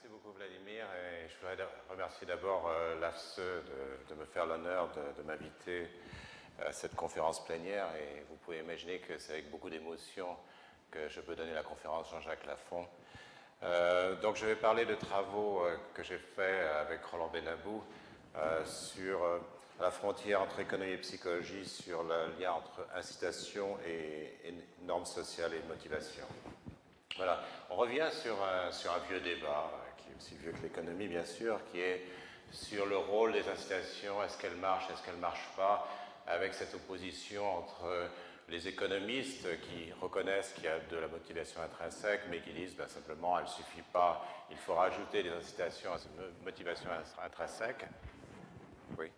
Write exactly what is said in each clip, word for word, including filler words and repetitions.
Merci beaucoup Vladimir, et je voudrais remercier d'abord euh, l'A F S E de, de me faire l'honneur de, de m'inviter à cette conférence plénière, et vous pouvez imaginer que c'est avec beaucoup d'émotion que je peux donner la conférence Jean-Jacques Lafont. Euh, donc je vais parler de travaux euh, que j'ai faits avec Roland Benabou euh, sur euh, la frontière entre économie et psychologie, sur le lien entre incitation et, et normes sociales et motivation. Voilà, on revient sur un, sur un vieux débat, qui est aussi vieux que l'économie bien sûr, qui est sur le rôle des incitations, est-ce qu'elles marchent, est-ce qu'elles ne marchent pas, avec cette opposition entre les économistes qui reconnaissent qu'il y a de la motivation intrinsèque, mais qui disent ben, simplement elle ne suffit pas, il faut rajouter des incitations à cette motivation intrinsèque. Oui.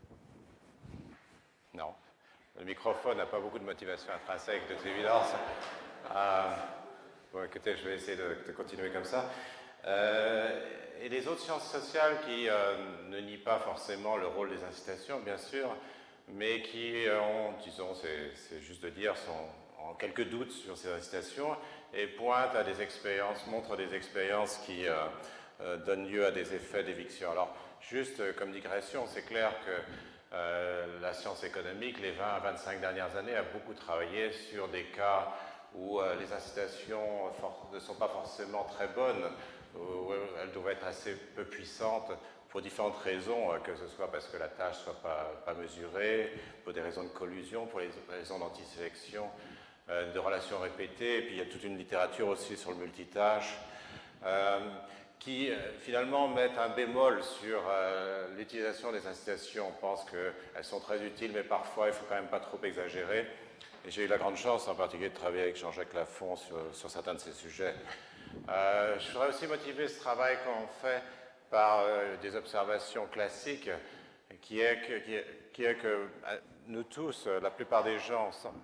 Non. Le microphone n'a pas beaucoup de motivation intrinsèque, de toute évidence. Euh, Bon, écoutez, je vais essayer de, de continuer comme ça. Euh, et les autres sciences sociales qui euh, ne nient pas forcément le rôle des incitations, bien sûr, mais qui ont, disons, c'est juste de dire, sont en quelques doutes sur ces incitations et pointent à des expériences, montrent des expériences qui euh, euh, donnent lieu à des effets d'éviction. Alors, juste euh, comme digression, c'est clair que euh, la science économique, les vingt à vingt-cinq dernières années, a beaucoup travaillé sur des cas où euh, les incitations ne sont pas forcément très bonnes, où elles doivent être assez peu puissantes pour différentes raisons, euh, que ce soit parce que la tâche ne soit pas, pas mesurée, pour des raisons de collusion, pour les raisons d'antisélection, euh, de relations répétées, et puis il y a toute une littérature aussi sur le multitâche, euh, qui euh, finalement mettent un bémol sur euh, l'utilisation des incitations. On pense qu'elles sont très utiles, mais parfois il ne faut quand même pas trop exagérer. Et j'ai eu la grande chance, en particulier, de travailler avec Jean-Jacques Lafont sur, sur certains de ces sujets. Euh, je voudrais aussi motiver ce travail qu'on fait par euh, des observations classiques, qui est que, qui est, qui est que euh, nous tous, la plupart des gens,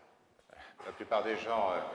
la plupart des gens euh,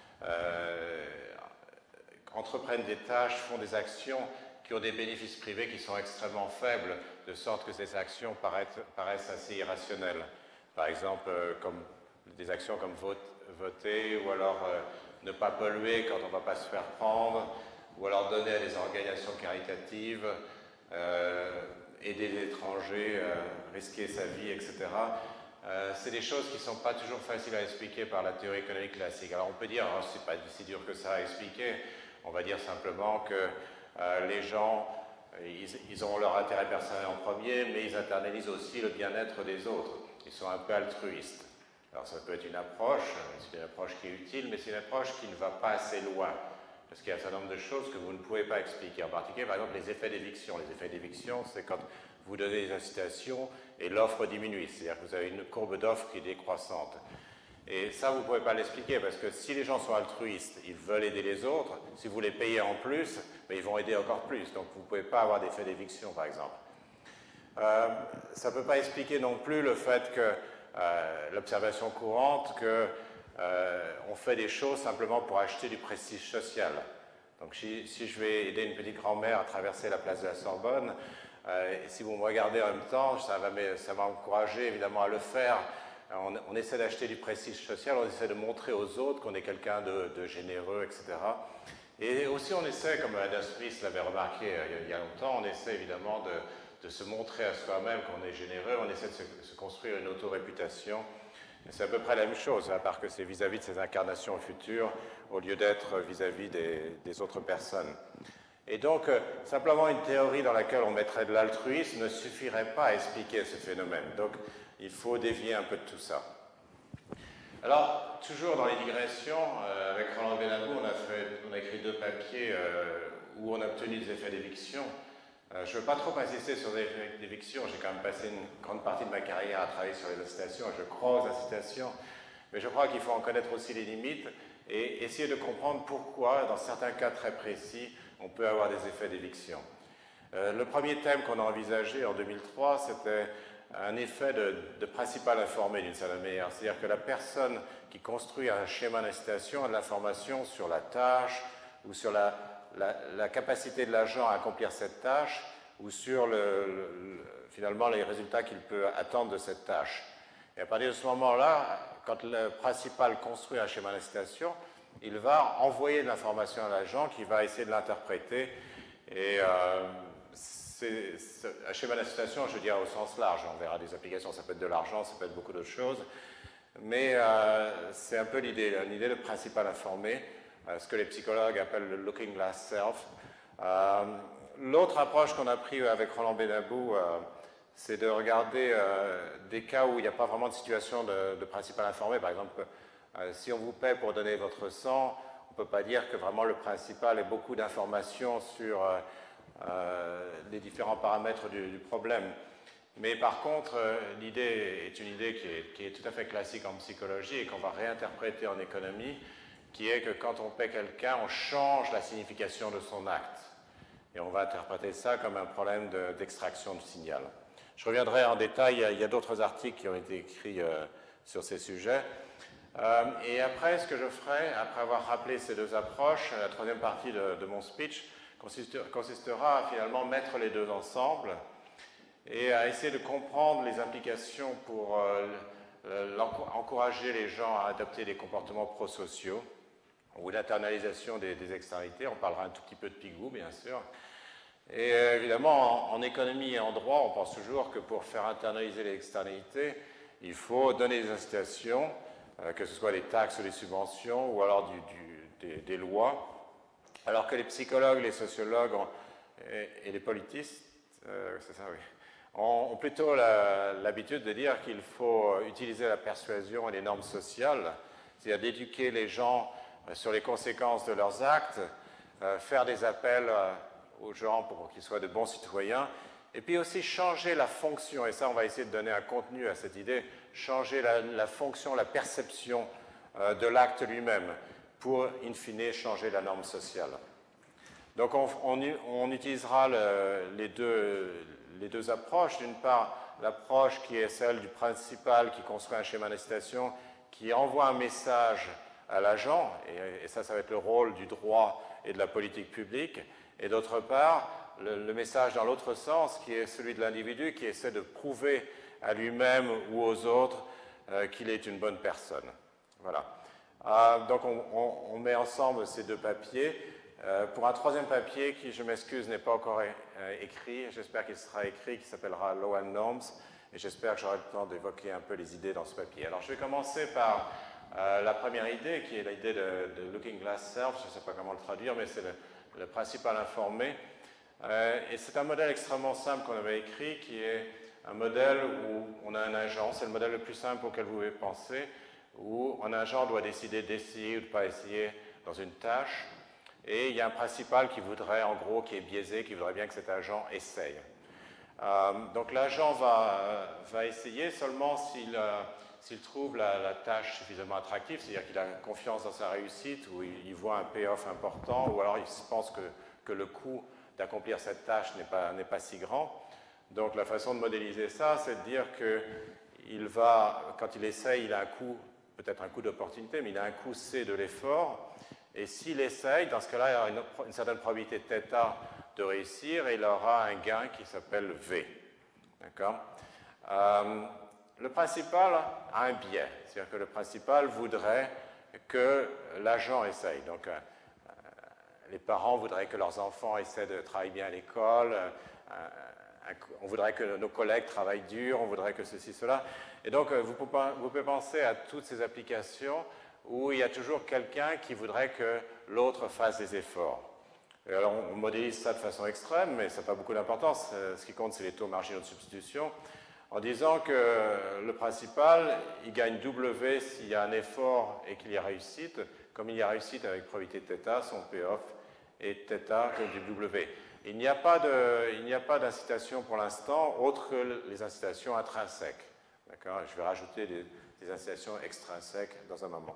euh, entreprennent des tâches, font des actions qui ont des bénéfices privés qui sont extrêmement faibles, de sorte que ces actions paraissent, paraissent assez irrationnelles. Par exemple, euh, comme des actions comme vote, voter, ou alors euh, ne pas polluer quand on ne va pas se faire prendre, ou alors donner à des organisations caritatives, euh, aider les étrangers, euh, risquer sa vie, et cetera. Euh, c'est des choses qui ne sont pas toujours faciles à expliquer par la théorie économique classique. Alors on peut dire, oh, c'est pas si dur que ça à expliquer, on va dire simplement que euh, les gens, ils, ils ont leur intérêt personnel en premier, mais ils internalisent aussi le bien-être des autres. Ils sont un peu altruistes. Alors ça peut être une approche, c'est une approche qui est utile, mais c'est une approche qui ne va pas assez loin, parce qu'il y a un certain nombre de choses que vous ne pouvez pas expliquer. En particulier, par exemple, les effets d'éviction. Les effets d'éviction, c'est quand vous donnez des incitations et l'offre diminue, c'est-à-dire que vous avez une courbe d'offre qui est décroissante. Et ça, vous ne pouvez pas l'expliquer, parce que si les gens sont altruistes, ils veulent aider les autres, si vous les payez en plus, mais ils vont aider encore plus. Donc vous ne pouvez pas avoir d'effet d'éviction, par exemple. Euh, ça ne peut pas expliquer non plus le fait que Euh, l'observation courante qu'on euh, fait des choses simplement pour acheter du prestige social. Donc si, si je vais aider une petite grand-mère à traverser la place de la Sorbonne, euh, et si vous me regardez en même temps, ça va, ça va m'encourager évidemment à le faire. On, on essaie d'acheter du prestige social, on essaie de montrer aux autres qu'on est quelqu'un de, de généreux, et cetera. Et aussi on essaie, comme Adam Smith l'avait remarqué euh, il y a longtemps, on essaie évidemment de de se montrer à soi-même qu'on est généreux, on essaie de se, se construire une auto-réputation. C'est à peu près la même chose, à part que c'est vis-à-vis de ces incarnations futures, au lieu d'être vis-à-vis des, des autres personnes. Et donc, euh, simplement une théorie dans laquelle on mettrait de l'altruisme ne suffirait pas à expliquer ce phénomène. Donc, il faut dévier un peu de tout ça. Alors, toujours dans les digressions, euh, avec Roland Benabou, on a, fait, on a écrit deux papiers euh, où on a obtenu des effets d'éviction. Euh, je ne veux pas trop insister sur les effets d'éviction, j'ai quand même passé une grande partie de ma carrière à travailler sur les incitations, je crois aux incitations, mais je crois qu'il faut en connaître aussi les limites et essayer de comprendre pourquoi, dans certains cas très précis, on peut avoir des effets d'éviction. Euh, le premier thème qu'on a envisagé en deux mille trois, c'était un effet de, de principal informé d'une certaine manière, c'est-à-dire que la personne qui construit un schéma d'incitation a de l'information sur la tâche ou sur la La, la capacité de l'agent à accomplir cette tâche ou sur le, le, finalement les résultats qu'il peut attendre de cette tâche. Et à partir de ce moment-là, quand le principal construit un schéma d'incitation, il va envoyer de l'information à l'agent qui va essayer de l'interpréter Et euh, c'est, c'est, un schéma d'association, je veux dire au sens large, on verra des applications, ça peut être de l'argent, ça peut être beaucoup d'autres choses, mais euh, c'est un peu l'idée, l'idée de principal informé, euh, ce que les psychologues appellent le looking glass self. Euh, l'autre approche qu'on a pris avec Roland Benabou, euh, c'est de regarder euh, des cas où il n'y a pas vraiment de situation de, de principal informé. Par exemple, euh, si on vous paie pour donner votre sang, on ne peut pas dire que vraiment le principal ait beaucoup d'informations sur euh, euh, les différents paramètres du, du problème. Mais par contre, euh, l'idée est une idée qui est, qui est tout à fait classique en psychologie et qu'on va réinterpréter en économie, qui est que quand on paie quelqu'un, on change la signification de son acte. Et on va interpréter ça comme un problème de, d'extraction de signal. Je reviendrai en détail, il y a, y a d'autres articles qui ont été écrits euh, sur ces sujets. Euh, et après, ce que je ferai, après avoir rappelé ces deux approches, la troisième partie de, de mon speech consistera, consistera à finalement mettre les deux ensemble et à essayer de comprendre les implications pour euh, encourager les gens à adopter des comportements prosociaux ou l'internalisation des, des externalités. On parlera un tout petit peu de Pigou, bien sûr. Et euh, évidemment, en, en économie et en droit, on pense toujours que pour faire internaliser les externalités, il faut donner des incitations, euh, que ce soit des taxes ou des subventions, ou alors du, du, des, des lois, alors que les psychologues, les sociologues ont, et, et les politistes, euh, c'est ça, oui, ont, ont plutôt la, l'habitude de dire qu'il faut utiliser la persuasion et les normes sociales, c'est-à-dire d'éduquer les gens sur les conséquences de leurs actes, euh, faire des appels euh, aux gens pour qu'ils soient de bons citoyens, et puis aussi changer la fonction, et ça on va essayer de donner un contenu à cette idée, changer la, la fonction, la perception euh, de l'acte lui-même, pour in fine changer la norme sociale. Donc on, on, on utilisera le, les, deux, les deux approches, d'une part l'approche qui est celle du principal qui construit un schéma d'incitation, qui envoie un message à l'agent, et, et ça, ça va être le rôle du droit et de la politique publique, et d'autre part, le, le message dans l'autre sens, qui est celui de l'individu, qui essaie de prouver à lui-même ou aux autres euh, qu'il est une bonne personne. Voilà. Euh, donc, on, on, on met ensemble ces deux papiers. Euh, pour un troisième papier, qui, je m'excuse, n'est pas encore euh, écrit, j'espère qu'il sera écrit, qui s'appellera Law and Norms, et j'espère que j'aurai le temps d'évoquer un peu les idées dans ce papier. Alors, je vais commencer par euh, la première idée, qui est l'idée de, de Looking Glass Self, je ne sais pas comment le traduire, mais c'est le, le principal informé. Euh, et c'est un modèle extrêmement simple qu'on avait écrit, qui est un modèle où on a un agent, c'est le modèle le plus simple auquel vous pouvez penser, où un agent doit décider d'essayer ou de ne pas essayer dans une tâche, et il y a un principal qui voudrait, en gros, qui est biaisé, qui voudrait bien que cet agent essaye. Euh, donc l'agent va, va essayer seulement s'il euh, s'il trouve la, la tâche suffisamment attractive, c'est-à-dire qu'il a confiance dans sa réussite, ou il, il voit un payoff important, ou alors il pense que, que le coût d'accomplir cette tâche n'est pas, n'est pas si grand. Donc la façon de modéliser ça, c'est de dire qu'il va, quand il essaye, il a un coût, peut-être un coût d'opportunité, mais il a un coût C de l'effort, et s'il essaye, dans ce cas-là, il y aura une, une certaine probabilité θ de réussir, et il aura un gain qui s'appelle V. D'accord ? euh, Le principal a un biais, c'est-à-dire que le principal voudrait que l'agent essaye. Donc, euh, les parents voudraient que leurs enfants essaient de travailler bien à l'école, euh, on voudrait que nos collègues travaillent dur, on voudrait que ceci, cela. Et donc, vous pouvez, vous pouvez penser à toutes ces applications où il y a toujours quelqu'un qui voudrait que l'autre fasse des efforts. Et alors, on modélise ça de façon extrême, mais ça n'a pas beaucoup d'importance. Ce qui compte, c'est les taux marginaux de substitution, en disant que le principal, il gagne W s'il y a un effort et qu'il y a réussite. Comme il y a réussite avec probabilité θ, son payoff est θ que du W. Il n'y a pas de, il n'y a pas d'incitation pour l'instant, autre que les incitations intrinsèques. D'accord ? Je vais rajouter des, des incitations extrinsèques dans un moment.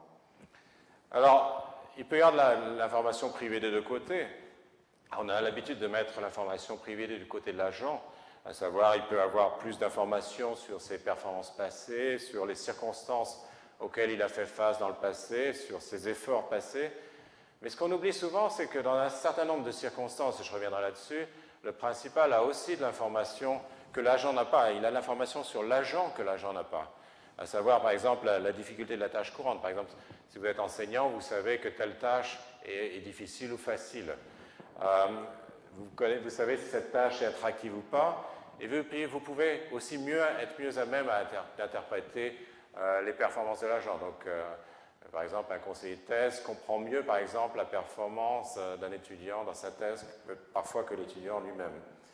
Alors, il peut y avoir de l'information privée des deux côtés. On a l'habitude de mettre l'information privée du côté de l'agent, à savoir, il peut avoir plus d'informations sur ses performances passées, sur les circonstances auxquelles il a fait face dans le passé, sur ses efforts passés. Mais ce qu'on oublie souvent, c'est que dans un certain nombre de circonstances, et je reviendrai là-dessus, le principal a aussi de l'information que l'agent n'a pas. Il a de l'information sur l'agent que l'agent n'a pas. À savoir, par exemple, la, la difficulté de la tâche courante. Par exemple, si vous êtes enseignant, vous savez que telle tâche est, est difficile ou facile. Euh, vous, connaissez, vous savez si cette tâche est attractive ou pas, et vous, vous pouvez aussi mieux, être mieux à même à inter, d'interpréter euh, les performances de l'agent. Donc, euh, par exemple, un conseiller de thèse comprend mieux, par exemple, la performance d'un étudiant dans sa thèse, parfois que l'étudiant lui-même.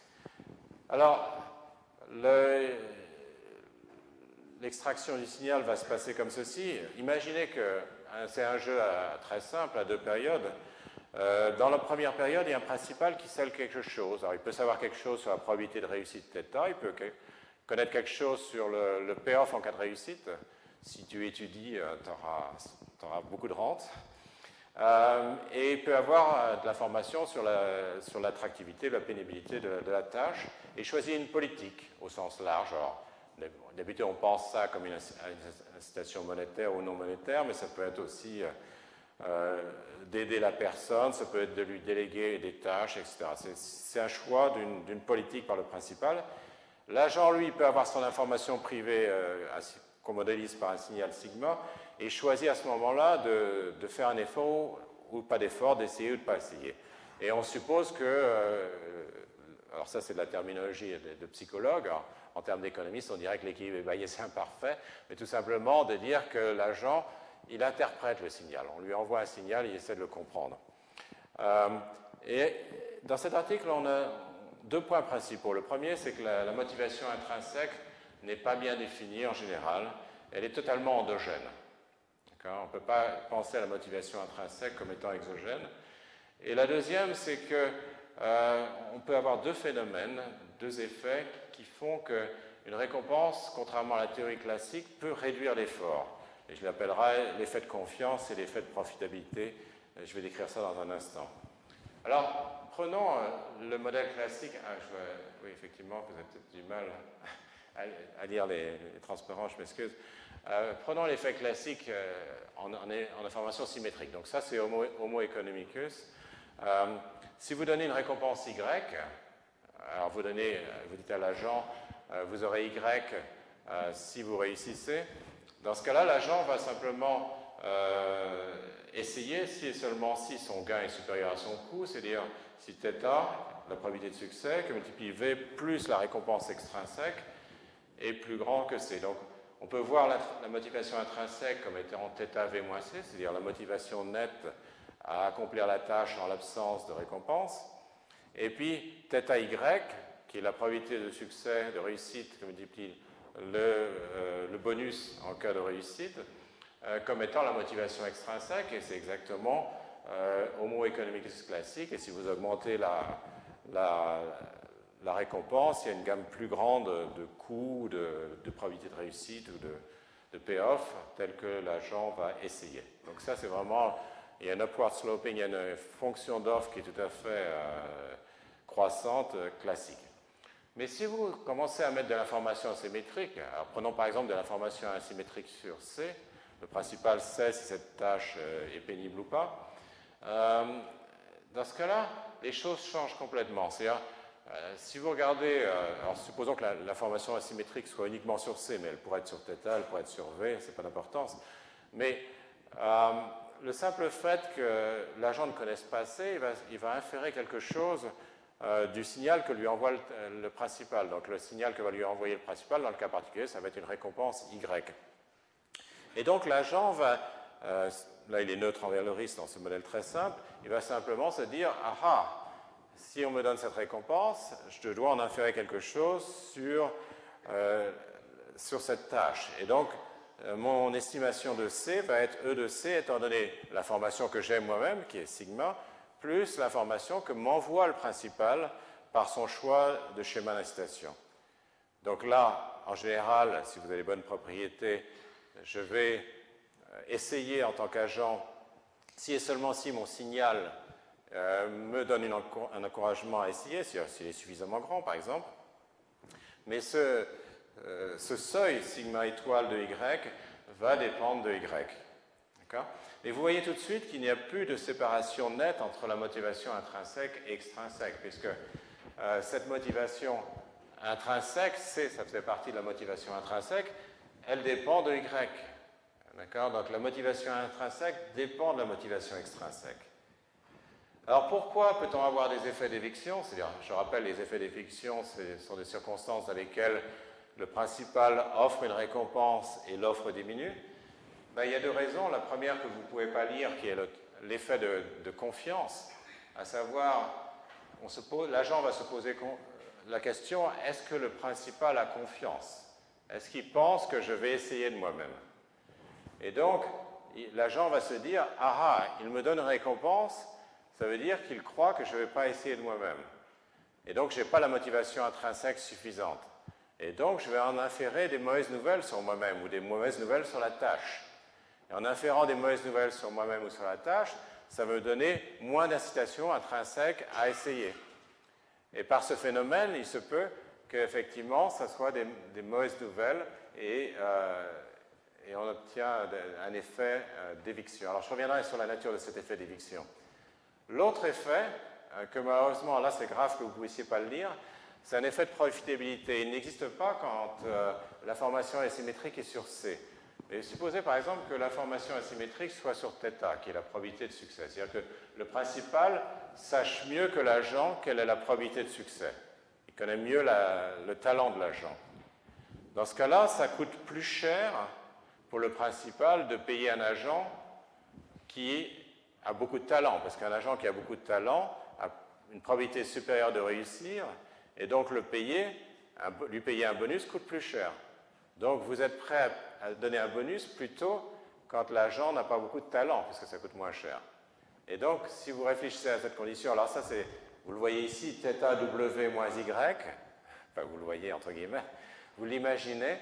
Alors, le, l'extraction du signal va se passer comme ceci. Imaginez que c'est un jeu à, très simple, à deux périodes. Euh, dans la première période, il y a un principal qui sait quelque chose. Alors, il peut savoir quelque chose sur la probabilité de réussite θ, il peut connaître quelque chose sur le, le payoff en cas de réussite. Si tu étudies, euh, tu auras, auras beaucoup de rente. Euh, et il peut avoir euh, de l'information sur, la, sur l'attractivité, la pénibilité de, de la tâche, et choisir une politique au sens large. Alors, d'habitude, on pense ça comme une incitation monétaire ou non monétaire, mais ça peut être aussi euh, euh, d'aider la personne, ça peut être de lui déléguer des tâches, et cetera. C'est, c'est un choix d'une, d'une politique par le principal. L'agent, lui, peut avoir son information privée euh, qu'on modélise par un signal sigma, et choisir à ce moment-là de, de faire un effort ou pas d'effort, d'essayer ou de ne pas essayer. Et on suppose que, euh, alors ça c'est de la terminologie de, de psychologue, alors, en termes d'économiste on dirait que l'équilibre est bayésien imparfait, mais tout simplement de dire que l'agent, il interprète le signal. On lui envoie un signal, il essaie de le comprendre. Euh, et dans cet article, on a deux points principaux. Le premier, c'est que la, la motivation intrinsèque n'est pas bien définie en général. Elle est totalement endogène. On ne peut pas penser à la motivation intrinsèque comme étant exogène. Et la deuxième, c'est qu'on euh, peut avoir deux phénomènes, deux effets qui font qu'une récompense, contrairement à la théorie classique, peut réduire l'effort. Et je l'appellerai l'effet de confiance et l'effet de profitabilité. Je vais décrire ça dans un instant. Alors, prenons euh, le modèle classique. Ah, je vois, oui, effectivement, vous avez peut-être du mal à, à lire les, les transparents, je m'excuse. Euh, prenons l'effet classique euh, en, en, en information symétrique. Donc ça, c'est Homo, homo economicus. Euh, si vous donnez une récompense Y, alors vous, donnez, vous dites à l'agent, euh, vous aurez Y euh, si vous réussissez. Dans ce cas-là, l'agent va simplement euh, essayer si et seulement si son gain est supérieur à son coût, c'est-à-dire si θ, la probabilité de succès, que multiplie V plus la récompense extrinsèque, est plus grand que C. Donc, on peut voir la, la motivation intrinsèque comme étant θV moins C, c'est-à-dire la motivation nette à accomplir la tâche en l'absence de récompense. Et puis θY, qui est la probabilité de succès, de réussite, que multiplie le, euh, le bonus en cas de réussite, euh, comme étant la motivation extrinsèque, et c'est exactement euh, Homo economicus classique. Et si vous augmentez la, la la récompense, il y a une gamme plus grande de coûts, de, de probabilité de réussite ou de, de payoff, tel que l'agent va essayer. Donc ça, c'est vraiment, il y a un upward sloping, il y a une fonction d'offre qui est tout à fait euh, croissante, euh, classique. Mais si vous commencez à mettre de l'information asymétrique, alors prenons par exemple de l'information asymétrique sur C, le principal sait si cette tâche euh, est pénible ou pas, euh, dans ce cas-là, les choses changent complètement. C'est-à-dire, Euh, si vous regardez, euh, alors supposons que l'information asymétrique soit uniquement sur C, mais elle pourrait être sur θ, elle pourrait être sur V, c'est pas d'importance. Mais euh, le simple fait que l'agent ne connaisse pas C, il va, il va inférer quelque chose euh, du signal que lui envoie le, le principal. Donc le signal que va lui envoyer le principal, dans le cas particulier, ça va être une récompense Y. Et donc l'agent va, euh, là il est neutre envers le risque dans ce modèle très simple, il va simplement se dire, ah ah, si on me donne cette récompense, je dois en inférer quelque chose sur, euh, sur cette tâche. Et donc, euh, mon estimation de C va être E de C, étant donné l'information que j'ai moi-même, qui est sigma, plus l'information que m'envoie le principal par son choix de schéma d'incitation. Donc là, en général, si vous avez les bonnes propriétés, je vais essayer en tant qu'agent, si et seulement si mon signal Euh, me donne une, un encouragement à essayer, s'il est suffisamment grand, par exemple. Mais ce, euh, ce seuil sigma étoile de Y va dépendre de Y. D'accord ? Et vous voyez tout de suite qu'il n'y a plus de séparation nette entre la motivation intrinsèque et extrinsèque, puisque euh, cette motivation intrinsèque, C, ça fait partie de la motivation intrinsèque, elle dépend de Y. D'accord ? Donc la motivation intrinsèque dépend de la motivation extrinsèque. Alors pourquoi peut-on avoir des effets d'éviction? C'est-à-dire, je rappelle, les effets d'éviction, ce sont des circonstances dans lesquelles le principal offre une récompense et l'offre diminue. Ben, il y a deux raisons. La première que vous ne pouvez pas lire, qui est l'effet de, de confiance, à savoir, l'agent va se poser la question, est-ce que le principal a confiance? Est-ce qu'il pense que je vais essayer de moi-même? Et donc, l'agent va se dire, ah ah, il me donne une récompense, ça veut dire qu'il croit que je ne vais pas essayer de moi-même. Et donc, je n'ai pas la motivation intrinsèque suffisante. Et donc, je vais en inférer des mauvaises nouvelles sur moi-même ou des mauvaises nouvelles sur la tâche. Et en inférant des mauvaises nouvelles sur moi-même ou sur la tâche, ça va me donner moins d'incitation intrinsèque à essayer. Et par ce phénomène, il se peut qu'effectivement, ça soit des, des mauvaises nouvelles et, euh, et on obtient un effet euh, d'éviction. Alors, je reviendrai sur la nature de cet effet d'éviction. L'autre effet, euh, que malheureusement, là, c'est grave que vous ne puissiez pas le lire, c'est un effet de profitabilité. Il n'existe pas quand euh, l'information asymétrique est sur C. Mais supposez par exemple que l'information asymétrique soit sur θ, qui est la probabilité de succès. C'est-à-dire que le principal sache mieux que l'agent quelle est la probabilité de succès. Il connaît mieux la, le talent de l'agent. Dans ce cas-là, ça coûte plus cher pour le principal de payer un agent qui a beaucoup de talent, parce qu'un agent qui a beaucoup de talent a une probabilité supérieure de réussir, et donc le payer, lui payer un bonus coûte plus cher. Donc vous êtes prêt à donner un bonus plutôt quand l'agent n'a pas beaucoup de talent, puisque ça coûte moins cher. Et donc, si vous réfléchissez à cette condition, alors ça c'est, vous le voyez ici, θW moins Y, enfin vous le voyez entre guillemets, vous l'imaginez,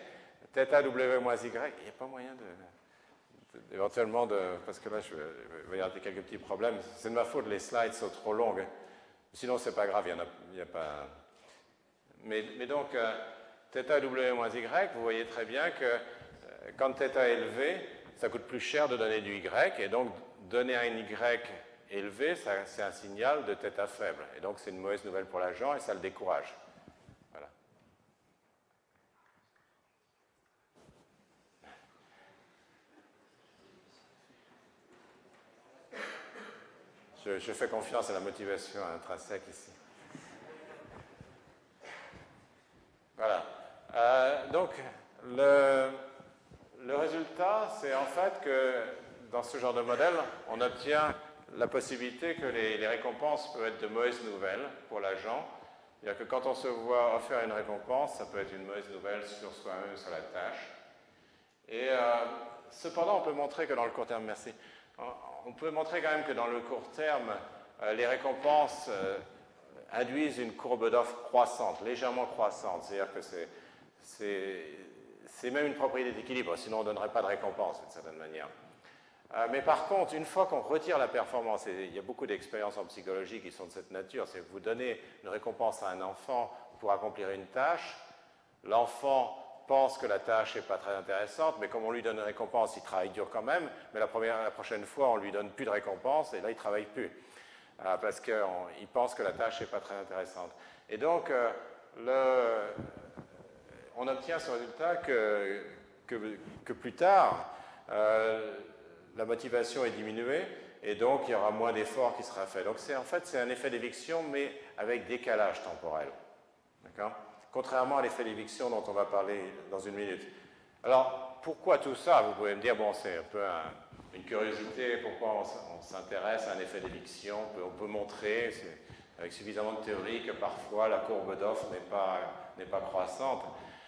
θW moins Y, il n'y a pas moyen de, de, éventuellement de, parce que là je vais, il va y avoir quelques petits problèmes, c'est de ma faute, les slides sont trop longues, sinon c'est pas grave, il n'y a, il y a pas... Mais, mais donc, euh, θW moins Y, vous voyez très bien que euh, quand θ est élevé, ça coûte plus cher de donner du Y, et donc donner un Y élevé, c'est un signal de θ faible. Et donc c'est une mauvaise nouvelle pour l'agent et ça le décourage. Voilà. Je, je fais confiance à la motivation intrinsèque ici. Voilà. Euh, donc, le, le résultat, c'est en fait que dans ce genre de modèle, on obtient la possibilité que les, les récompenses peuvent être de mauvaises nouvelles pour l'agent. C'est-à-dire que quand on se voit offrir une récompense, ça peut être une mauvaise nouvelle sur soi-même, sur la tâche. Et euh, cependant, on peut montrer que dans le court terme, merci, on peut montrer quand même que dans le court terme, euh, les récompenses euh, induisent une courbe d'offre croissante, légèrement croissante. C'est-à-dire que c'est, c'est, c'est même une propriété d'équilibre, sinon on ne donnerait pas de récompense d'une certaine manière. Euh, mais par contre, une fois qu'on retire la performance, et il y a beaucoup d'expériences en psychologie qui sont de cette nature, c'est que vous donnez une récompense à un enfant pour accomplir une tâche, l'enfant pense que la tâche n'est pas très intéressante, mais comme on lui donne une récompense, il travaille dur quand même, mais la, première, la prochaine fois, on ne lui donne plus de récompense, et là, il ne travaille plus, euh, parce qu'il pense que la tâche n'est pas très intéressante. Et donc, euh, le, on obtient ce résultat que, que, que plus tard, euh, la motivation est diminuée, et donc il y aura moins d'efforts qui sera fait. Donc en fait, c'est un effet d'éviction, mais avec décalage temporel. D'accord ? Contrairement à l'effet d'éviction dont on va parler dans une minute. Alors, pourquoi tout ça? Vous pouvez me dire, bon, c'est un peu un, une curiosité, pourquoi on, on s'intéresse à un effet d'éviction? On peut, on peut montrer, avec suffisamment de théorie, que parfois la courbe d'offre n'est pas, n'est pas croissante.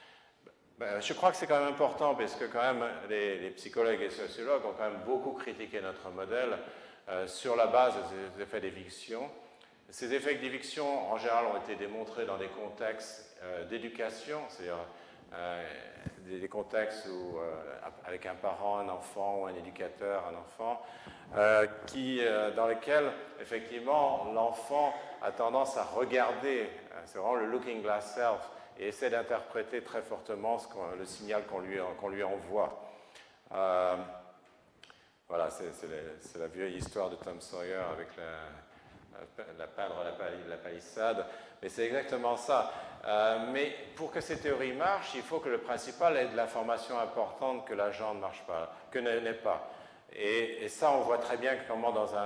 Ben, je crois que c'est quand même important, parce que quand même, les, les psychologues et sociologues ont quand même beaucoup critiqué notre modèle euh, sur la base des effets d'éviction. Ces effets d'éviction, en général, ont été démontrés dans des contextes euh, d'éducation, c'est-à-dire euh, des, des contextes où, euh, avec un parent, un enfant, ou un éducateur, un enfant, euh, qui, euh, dans lesquels, effectivement, l'enfant a tendance à regarder, euh, c'est vraiment le looking glass self, et essaie d'interpréter très fortement ce qu'on, le signal qu'on lui, qu'on lui envoie. Euh, voilà, c'est, c'est, la, c'est la vieille histoire de Tom Sawyer avec la, la perdre la, la palissade, mais c'est exactement ça. Euh, mais pour que ces théories marchent, il faut que le principal ait de l'information importante que l'agent ne marche pas, que n'est pas. Et, et ça, on voit très bien comment dans un,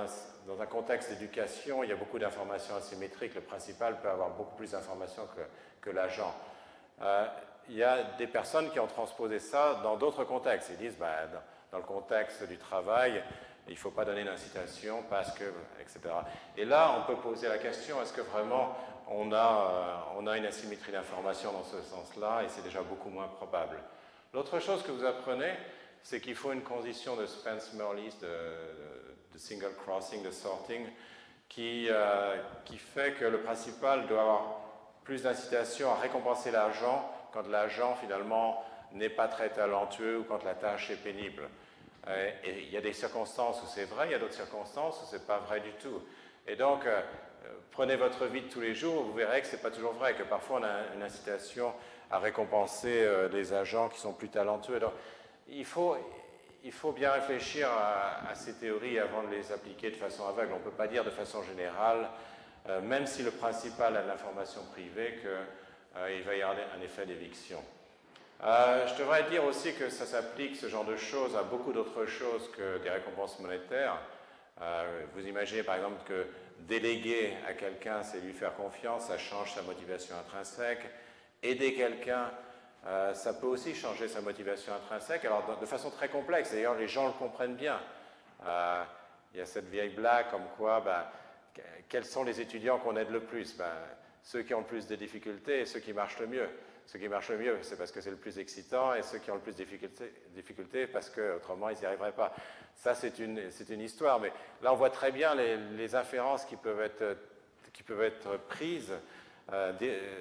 dans un contexte d'éducation, il y a beaucoup d'informations asymétriques. Le principal peut avoir beaucoup plus d'informations que, que l'agent. Euh, il y a des personnes qui ont transposé ça dans d'autres contextes. Ils disent, ben, dans, dans le contexte du travail, il ne faut pas donner d'incitation parce que, et cetera. Et là, on peut poser la question, est-ce que vraiment on a, euh, on a une asymétrie d'information dans ce sens-là, et c'est déjà beaucoup moins probable. L'autre chose que vous apprenez, c'est qu'il faut une condition de Spence-Morley's, de, de single crossing, de sorting, qui, euh, qui fait que le principal doit avoir plus d'incitation à récompenser l'agent quand l'agent, finalement, n'est pas très talentueux ou quand la tâche est pénible. Et il y a des circonstances où c'est vrai, il y a d'autres circonstances où ce n'est pas vrai du tout. Et donc, euh, prenez votre vie de tous les jours, vous verrez que ce n'est pas toujours vrai, que parfois on a une incitation à récompenser euh, des agents qui sont plus talentueux. Donc, il faut, il faut bien réfléchir à, à ces théories avant de les appliquer de façon aveugle. On ne peut pas dire de façon générale, euh, même si le principal a de l'information privée, qu'il euh, va y avoir un effet d'éviction. Euh, je devrais dire aussi que ça s'applique, ce genre de choses, à beaucoup d'autres choses que des récompenses monétaires. Euh, vous imaginez par exemple que déléguer à quelqu'un, c'est lui faire confiance, ça change sa motivation intrinsèque. Aider quelqu'un, euh, ça peut aussi changer sa motivation intrinsèque, alors de, de façon très complexe. D'ailleurs, les gens le comprennent bien. Euh, il y a cette vieille blague comme quoi, ben, quels sont les étudiants qu'on aide le plus? Ben, ceux qui ont le plus de difficultés et ceux qui marchent le mieux. Ceux qui marchent le mieux, c'est parce que c'est le plus excitant, et ceux qui ont le plus de difficultés, difficultés parce qu'autrement, ils n'y arriveraient pas. Ça, c'est une, c'est une histoire, mais là, on voit très bien les, les inférences qui peuvent être, qui peuvent être prises euh,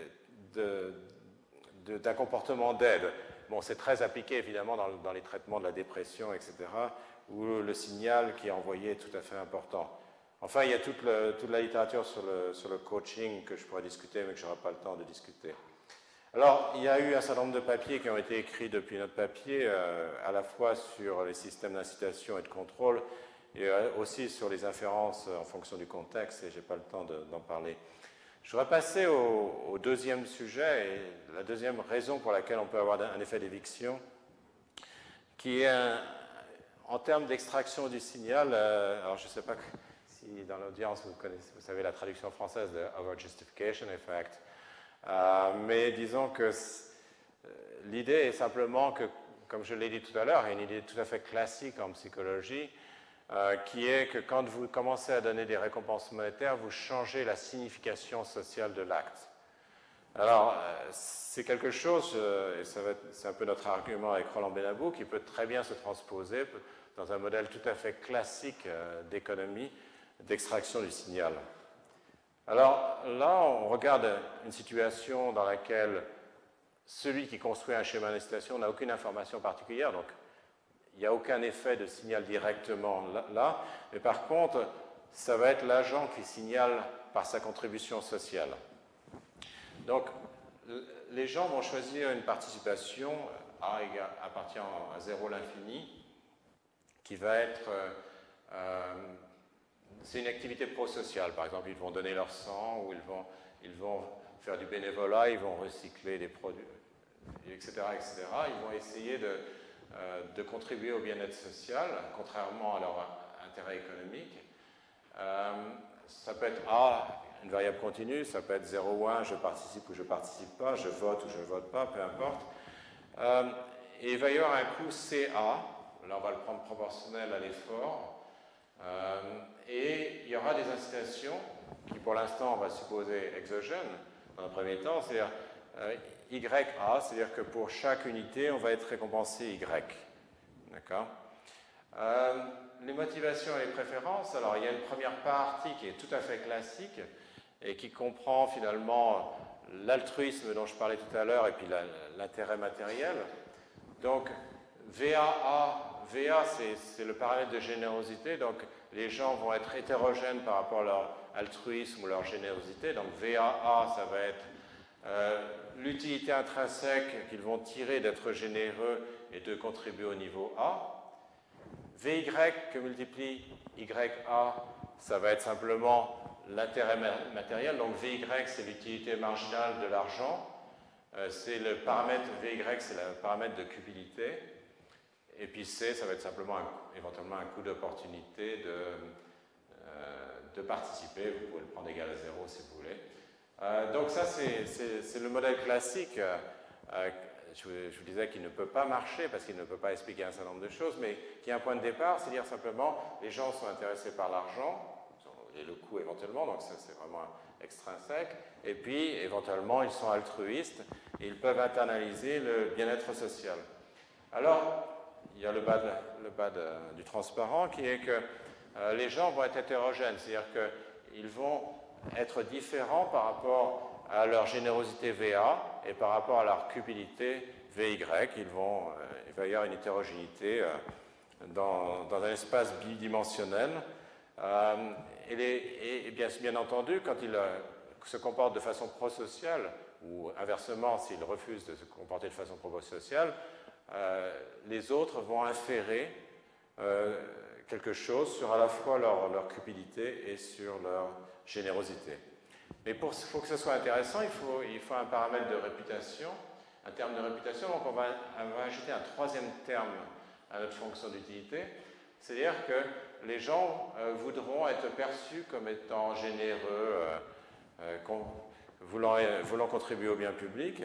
d'un comportement d'aide. Bon, c'est très appliqué, évidemment, dans, dans les traitements de la dépression, et cetera, où le signal qui est envoyé est tout à fait important. Enfin, il y a toute, le, toute la littérature sur le, sur le coaching que je pourrais discuter, mais que je n'aurai pas le temps de discuter. Alors, il y a eu un certain nombre de papiers qui ont été écrits depuis notre papier, euh, à la fois sur les systèmes d'incitation et de contrôle, et euh, aussi sur les inférences en fonction du contexte, et je n'ai pas le temps de, d'en parler. Je voudrais passer au, au deuxième sujet, et la deuxième raison pour laquelle on peut avoir un effet d'éviction, qui est, un, en termes d'extraction du signal, euh, alors je ne sais pas si dans l'audience vous connaissez, vous savez la traduction française de Overjustification Effect. Euh, mais disons que l'idée est simplement que, comme je l'ai dit tout à l'heure, il y a une idée tout à fait classique en psychologie, euh, qui est que quand vous commencez à donner des récompenses monétaires, vous changez la signification sociale de l'acte. Alors, euh, c'est quelque chose, euh, et c'est un peu notre argument avec Roland Benabou, qui peut très bien se transposer dans un modèle tout à fait classique euh, d'économie, d'extraction du signal. Alors là, on regarde une situation dans laquelle celui qui construit un schéma d'incitation n'a aucune information particulière, donc il n'y a aucun effet de signal directement là, mais par contre, ça va être l'agent qui signale par sa contribution sociale. Donc, les gens vont choisir une participation A appartient à zéro l'infini, qui va être... Euh, c'est une activité pro-sociale, par exemple, ils vont donner leur sang, ou ils vont, ils vont faire du bénévolat, ils vont recycler des produits, et cetera, et cetera. Ils vont essayer de, euh, de contribuer au bien-être social, contrairement à leur intérêt économique. Euh, ça peut être A, une variable continue, ça peut être zéro ou un, je participe ou je ne participe pas, je vote ou je ne vote pas, peu importe. Euh, et il va y avoir un coût C A, là on va le prendre proportionnel à l'effort. Euh, et il y aura des incitations qui, pour l'instant, on va supposer exogènes dans un premier temps, c'est-à-dire euh, Y A, c'est-à-dire que pour chaque unité, on va être récompensé Y. D'accord ? euh, Les motivations et les préférences, alors il y a une première partie qui est tout à fait classique et qui comprend finalement l'altruisme dont je parlais tout à l'heure et puis l'intérêt matériel. Donc, V A A, V A, c'est le paramètre de générosité, donc les gens vont être hétérogènes par rapport à leur altruisme ou leur générosité. Donc V A A, ça va être euh, l'utilité intrinsèque qu'ils vont tirer d'être généreux et de contribuer au niveau A. V Y que multiplie Y A, ça va être simplement l'intérêt matériel. Donc V Y, c'est l'utilité marginale de l'argent. Euh, c'est le paramètre V Y, c'est le paramètre de cupidité. Et puis C, ça va être simplement un, éventuellement un coût d'opportunité de, euh, de participer. Vous pouvez le prendre égal à zéro si vous voulez. Euh, donc ça, c'est le modèle classique. Euh, je, je vous disais qu'il ne peut pas marcher parce qu'il ne peut pas expliquer un certain nombre de choses, mais qui est un point de départ, c'est dire simplement les gens sont intéressés par l'argent, et le coût éventuellement, donc ça c'est vraiment extrinsèque, et puis éventuellement ils sont altruistes et ils peuvent internaliser le bien-être social. Alors, il y a le bas, de, le bas de, du transparent qui est que euh, les gens vont être hétérogènes, c'est-à-dire qu'ils vont être différents par rapport à leur générosité V A et par rapport à leur cupidité V Y. Ils vont, euh, il va y avoir une hétérogénéité euh, dans, dans un espace bidimensionnel. Euh, et, les, et, et bien, bien entendu, quand ils euh, se comportent de façon prosociale, ou inversement, s'ils refusent de se comporter de façon prosociale, euh, les autres vont inférer euh, quelque chose sur à la fois leur, leur cupidité et sur leur générosité. Mais pour, pour que ce soit intéressant, il faut, il faut un paramètre de réputation, un terme de réputation, donc on va, on va ajouter un troisième terme à notre fonction d'utilité, c'est-à-dire que les gens euh, voudront être perçus comme étant généreux, euh, euh, voulant, voulant contribuer au bien public.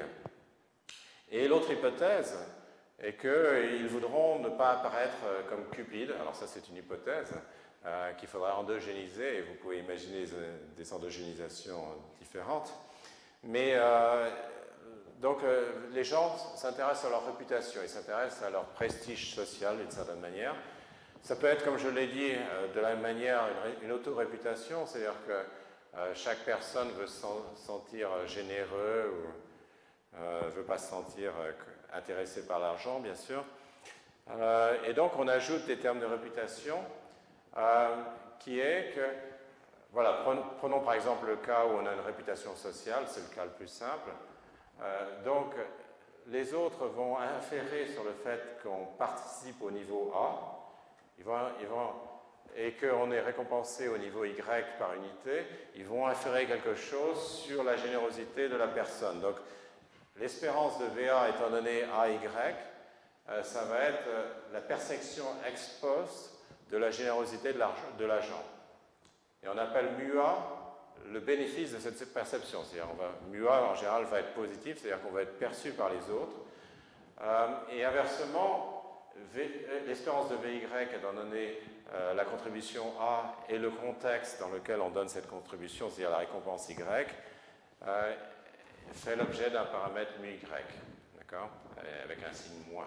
Et l'autre hypothèse est qu'ils voudront ne pas apparaître comme cupides. Alors ça, c'est une hypothèse euh, qu'il faudra endogéniser, et vous pouvez imaginer des endogénisations différentes. Mais euh, donc, euh, les gens s'intéressent à leur réputation, ils s'intéressent à leur prestige social d'une certaine manière. Ça peut être, comme je l'ai dit, euh, de la même manière, une, une auto-réputation, c'est-à-dire que euh, chaque personne veut se sentir généreux ou ne euh, veut pas se sentir euh, intéressé par l'argent, bien sûr. Euh, et donc, on ajoute des termes de réputation euh, qui est que, voilà, prenons, prenons par exemple le cas où on a une réputation sociale, c'est le cas le plus simple. Euh, donc, les autres vont inférer sur le fait qu'on participe au niveau A, ils vont, ils vont, et qu'on est récompensé au niveau Y par unité, ils vont inférer quelque chose sur la générosité de la personne. Donc, l'espérance de V A étant donnée A Y, euh, ça va être euh, la perception ex post de la générosité de l'agent. Et on appelle mu A le bénéfice de cette perception. C'est-à-dire que mu A en général va être positif, c'est-à-dire qu'on va être perçu par les autres. Euh, et inversement, l'espérance de V Y étant donné euh, la contribution A et le contexte dans lequel on donne cette contribution, c'est-à-dire la récompense Y, euh, fait l'objet d'un paramètre mu Y, d'accord, avec un signe moins.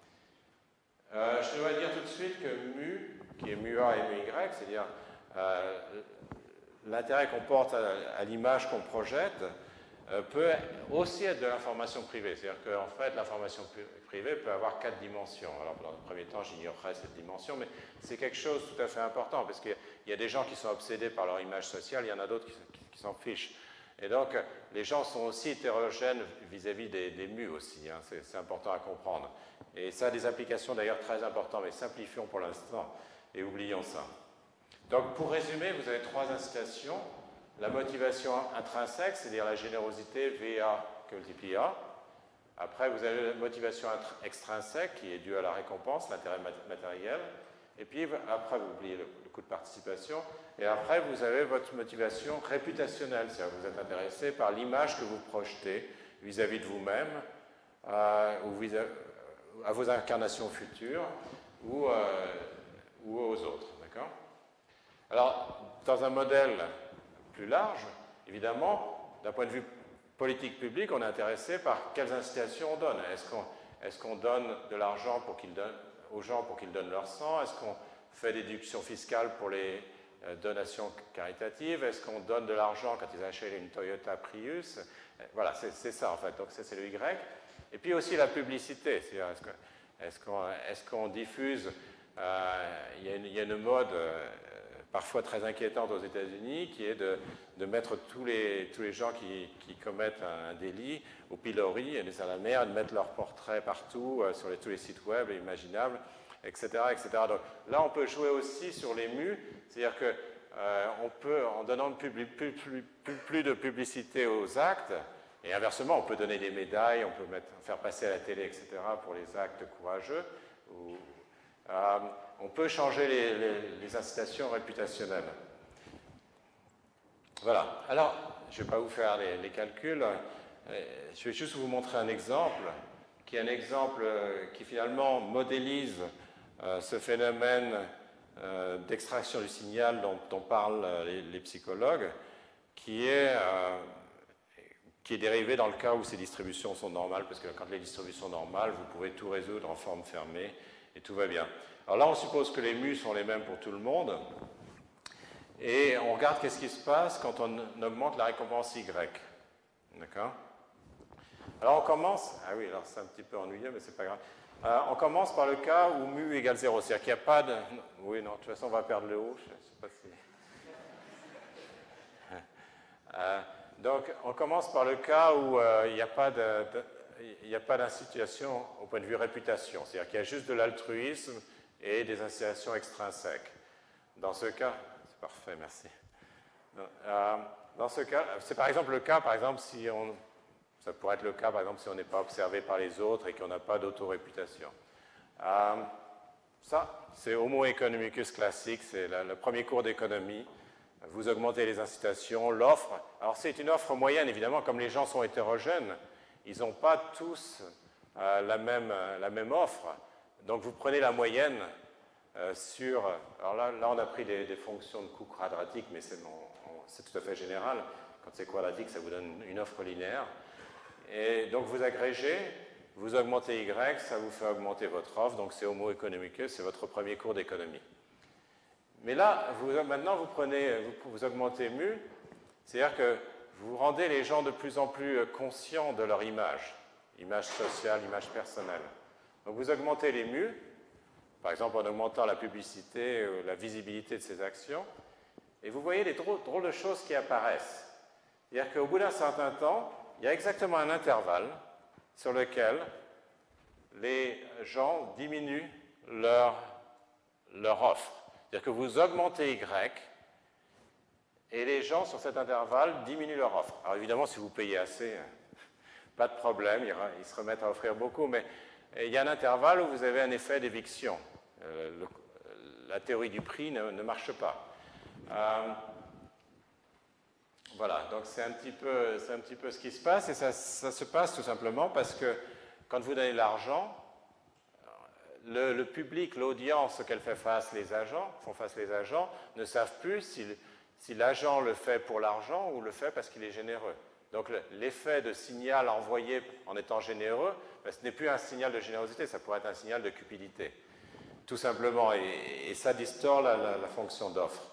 Euh, je dois dire tout de suite que mu, qui est mu A et mu Y, c'est-à-dire euh, l'intérêt qu'on porte à, à l'image qu'on projette, euh, peut aussi être de l'information privée. C'est-à-dire qu'en fait, l'information privée peut avoir quatre dimensions. Alors, dans le premier temps, j'ignorerais cette dimension, mais c'est quelque chose de tout à fait important, parce qu'il y a des gens qui sont obsédés par leur image sociale, il y en a d'autres qui, qui, qui s'en fichent. Et donc, les gens sont aussi hétérogènes vis-à-vis des, des mus aussi, hein, c'est important à comprendre. Et ça a des applications d'ailleurs très importantes, mais simplifions pour l'instant et oublions ça. Donc, pour résumer, vous avez trois incitations. La motivation intrinsèque, c'est-à-dire la générosité V A que multiplie A. Après, vous avez la motivation extrinsèque qui est due à la récompense, l'intérêt matériel. Et puis, après, vous oubliez le, le coût de participation. Et après, vous avez votre motivation réputationnelle, c'est-à-dire que vous êtes intéressé par l'image que vous projetez vis-à-vis de vous-même, euh, ou vis à, à vos incarnations futures, ou, euh, ou aux autres. D'accord ? Alors, dans un modèle plus large, évidemment, d'un point de vue politique publique, on est intéressé par quelles incitations on donne. Est-ce qu'on est-ce qu'on donne de l'argent pour qu'ils donnent aux gens pour qu'ils donnent leur sang? Est-ce qu'on fait des déductions fiscales pour les euh, donations caritatives? Est-ce qu'on donne de l'argent quand ils achètent une Toyota Prius? Voilà, c'est ça en fait. Donc ça, c'est le Y. Et puis aussi la publicité. C'est-à-dire, est-ce qu'on est-ce qu'on est-ce qu'on diffuse euh, il, y a une, il y a une mode euh, parfois très inquiétante aux États-Unis, qui est de, de mettre tous les, tous les gens qui, qui commettent un, un délit au pilori et à la mer, de mettre leurs portraits partout, euh, sur les, tous les sites web imaginables, et cetera, et cetera. Donc là, on peut jouer aussi sur les mus, c'est-à-dire que euh, on peut, en donnant plus, plus, plus, plus de publicité aux actes, et inversement, on peut donner des médailles, on peut mettre, faire passer à la télé, et cetera, pour les actes courageux, ou, euh, on peut changer les, les, les incitations réputationnelles. Voilà. Alors, je ne vais pas vous faire les, les calculs. Je vais juste vous montrer un exemple, qui est un exemple qui finalement modélise euh, ce phénomène euh, d'extraction du signal dont, dont parlent les, les psychologues, qui est, euh, qui est dérivé dans le cas où ces distributions sont normales, parce que quand les distributions sont normales, vous pouvez tout résoudre en forme fermée, et tout va bien. Alors là, on suppose que les mu sont les mêmes pour tout le monde, et on regarde qu'est-ce qui se passe quand on augmente la récompense Y. D'accord? Alors on commence, ah oui, alors c'est un petit peu ennuyeux, mais c'est pas grave. Euh, on commence par le cas où mu égale zéro, c'est-à-dire qu'il n'y a pas de... Oui, non, de toute façon, on va perdre le haut, je ne sais pas si... euh, donc, on commence par le cas où euh, il n'y a pas de, de, il n'y a pas d'incitation au point de vue réputation, c'est-à-dire qu'il y a juste de l'altruisme et des incitations extrinsèques. Dans ce cas, c'est parfait, merci. Euh, dans ce cas, c'est par exemple le cas, par exemple, si on... Ça pourrait être le cas, par exemple, si on n'est pas observé par les autres et qu'on n'a pas d'autoréputation. Euh, ça, c'est Homo economicus classique, c'est le premier cours d'économie. Vous augmentez les incitations, l'offre. Alors, c'est une offre moyenne, évidemment, comme les gens sont hétérogènes, ils n'ont pas tous euh, la, même, la même offre. Donc, vous prenez la moyenne euh, sur... Alors là, là, on a pris des, des fonctions de coût quadratique, mais c'est tout à fait général. Quand c'est quadratique, ça vous donne une offre linéaire. Et donc vous agrégez, vous augmentez Y, ça vous fait augmenter votre offre, donc c'est Homo economicus, c'est votre premier cours d'économie. Mais là, vous, maintenant vous prenez, vous, vous augmentez mu, c'est-à-dire que vous rendez les gens de plus en plus conscients de leur image, image sociale, image personnelle. Donc vous augmentez les mu, par exemple en augmentant la publicité, la visibilité de ces actions, et vous voyez les drôles, drôles de choses qui apparaissent. C'est-à-dire qu'au bout d'un certain temps, il y a exactement un intervalle sur lequel les gens diminuent leur, leur offre. C'est-à-dire que vous augmentez Y et les gens sur cet intervalle diminuent leur offre. Alors évidemment, si vous payez assez, pas de problème, ils se remettent à offrir beaucoup, mais il y a un intervalle où vous avez un effet d'éviction. Euh, la théorie du prix ne, ne marche pas. Euh, Voilà, donc c'est un, petit peu, c'est un petit peu ce qui se passe, et ça, ça se passe tout simplement parce que quand vous donnez de l'argent, le, le public, l'audience auquel fait face les agents, font face les agents, ne savent plus si, si l'agent le fait pour l'argent ou le fait parce qu'il est généreux. Donc l'effet de signal envoyé en étant généreux, ben, ce n'est plus un signal de générosité, ça pourrait être un signal de cupidité, tout simplement, et, et ça distord la, la, la fonction d'offre.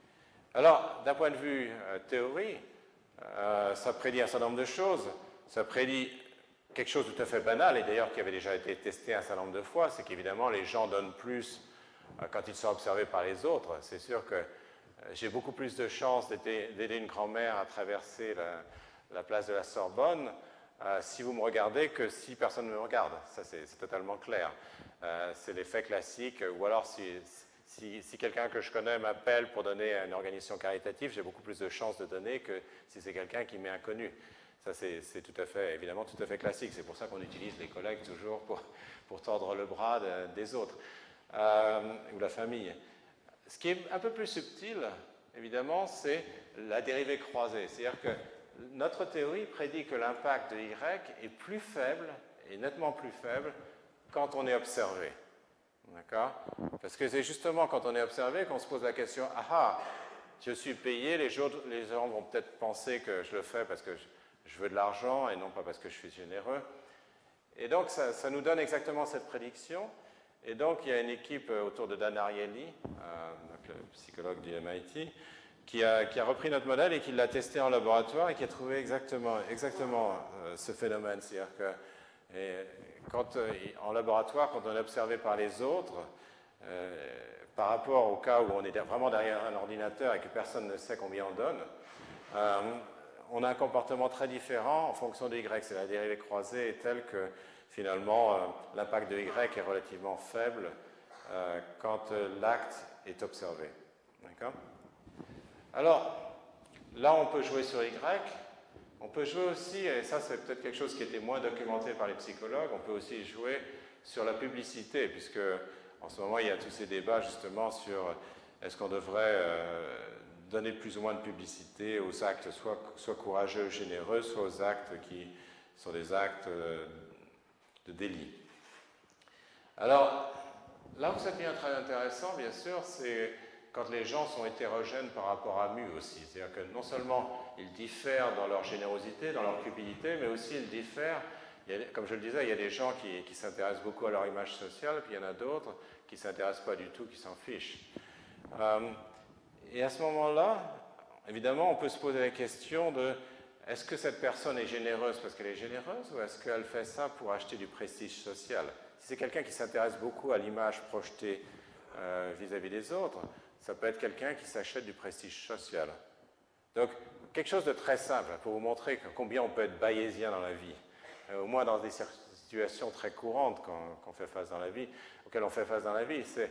Alors, d'un point de vue euh, théorie, euh, ça prédit un certain nombre de choses. Ça prédit quelque chose de tout à fait banal, et d'ailleurs qui avait déjà été testé un certain nombre de fois, c'est qu'évidemment les gens donnent plus euh, quand ils sont observés par les autres. C'est sûr que euh, j'ai beaucoup plus de chances d'aider une grand-mère à traverser la, la place de la Sorbonne euh, si vous me regardez que si personne ne me regarde. Ça, c'est totalement clair. Euh, c'est l'effet classique, ou alors si... Si, si quelqu'un que je connais m'appelle pour donner à une organisation caritative, j'ai beaucoup plus de chances de donner que si c'est quelqu'un qui m'est inconnu. Ça, c'est tout à fait, évidemment, tout à fait classique. C'est pour ça qu'on utilise les collègues toujours pour, pour tordre le bras de, des autres, euh, ou la famille. Ce qui est un peu plus subtil, évidemment, c'est la dérivée croisée. C'est-à-dire que notre théorie prédit que l'impact de Y est plus faible, et nettement plus faible, quand on est observé. D'accord? Parce que c'est justement quand on est observé qu'on se pose la question, ah ah, je suis payé, les gens, les gens vont peut-être penser que je le fais parce que je, je veux de l'argent et non pas parce que je suis généreux. Et donc ça, ça nous donne exactement cette prédiction. Et donc il y a une équipe autour de Dan Ariely, euh, donc le psychologue du M I T, qui a, qui a repris notre modèle et qui l'a testé en laboratoire et qui a trouvé exactement, exactement euh, ce phénomène. C'est-à-dire que et, Quand, en laboratoire, quand on est observé par les autres, euh, par rapport au cas où on est vraiment derrière un ordinateur et que personne ne sait combien on donne, euh, on a un comportement très différent en fonction de Y. C'est la dérivée croisée est telle que finalement euh, l'impact de Y est relativement faible euh, quand euh, l'acte est observé. D'accord ? Alors, là on peut jouer sur Y. On peut jouer aussi, et ça c'est peut-être quelque chose qui était moins documenté par les psychologues, on peut aussi jouer sur la publicité, puisque en ce moment il y a tous ces débats justement sur est-ce qu'on devrait euh, donner plus ou moins de publicité aux actes soit, soit courageux, généreux, soit aux actes qui sont des actes de délit. Alors, là où ça devient très intéressant, bien sûr, c'est quand les gens sont hétérogènes par rapport à Mu aussi. C'est-à-dire que non seulement ils diffèrent dans leur générosité, dans leur cupidité, mais aussi ils diffèrent, il y a, comme je le disais, il y a des gens qui, qui s'intéressent beaucoup à leur image sociale, puis il y en a d'autres qui ne s'intéressent pas du tout, qui s'en fichent. Euh, et à ce moment-là, évidemment, on peut se poser la question de est-ce que cette personne est généreuse parce qu'elle est généreuse ou est-ce qu'elle fait ça pour acheter du prestige social? Si c'est quelqu'un qui s'intéresse beaucoup à l'image projetée euh, vis-à-vis des autres, ça peut être quelqu'un qui s'achète du prestige social. Donc, quelque chose de très simple pour vous montrer combien on peut être bayésien dans la vie, euh, au moins dans des situations très courantes qu'on fait face dans la vie, auxquelles on fait face dans la vie, c'est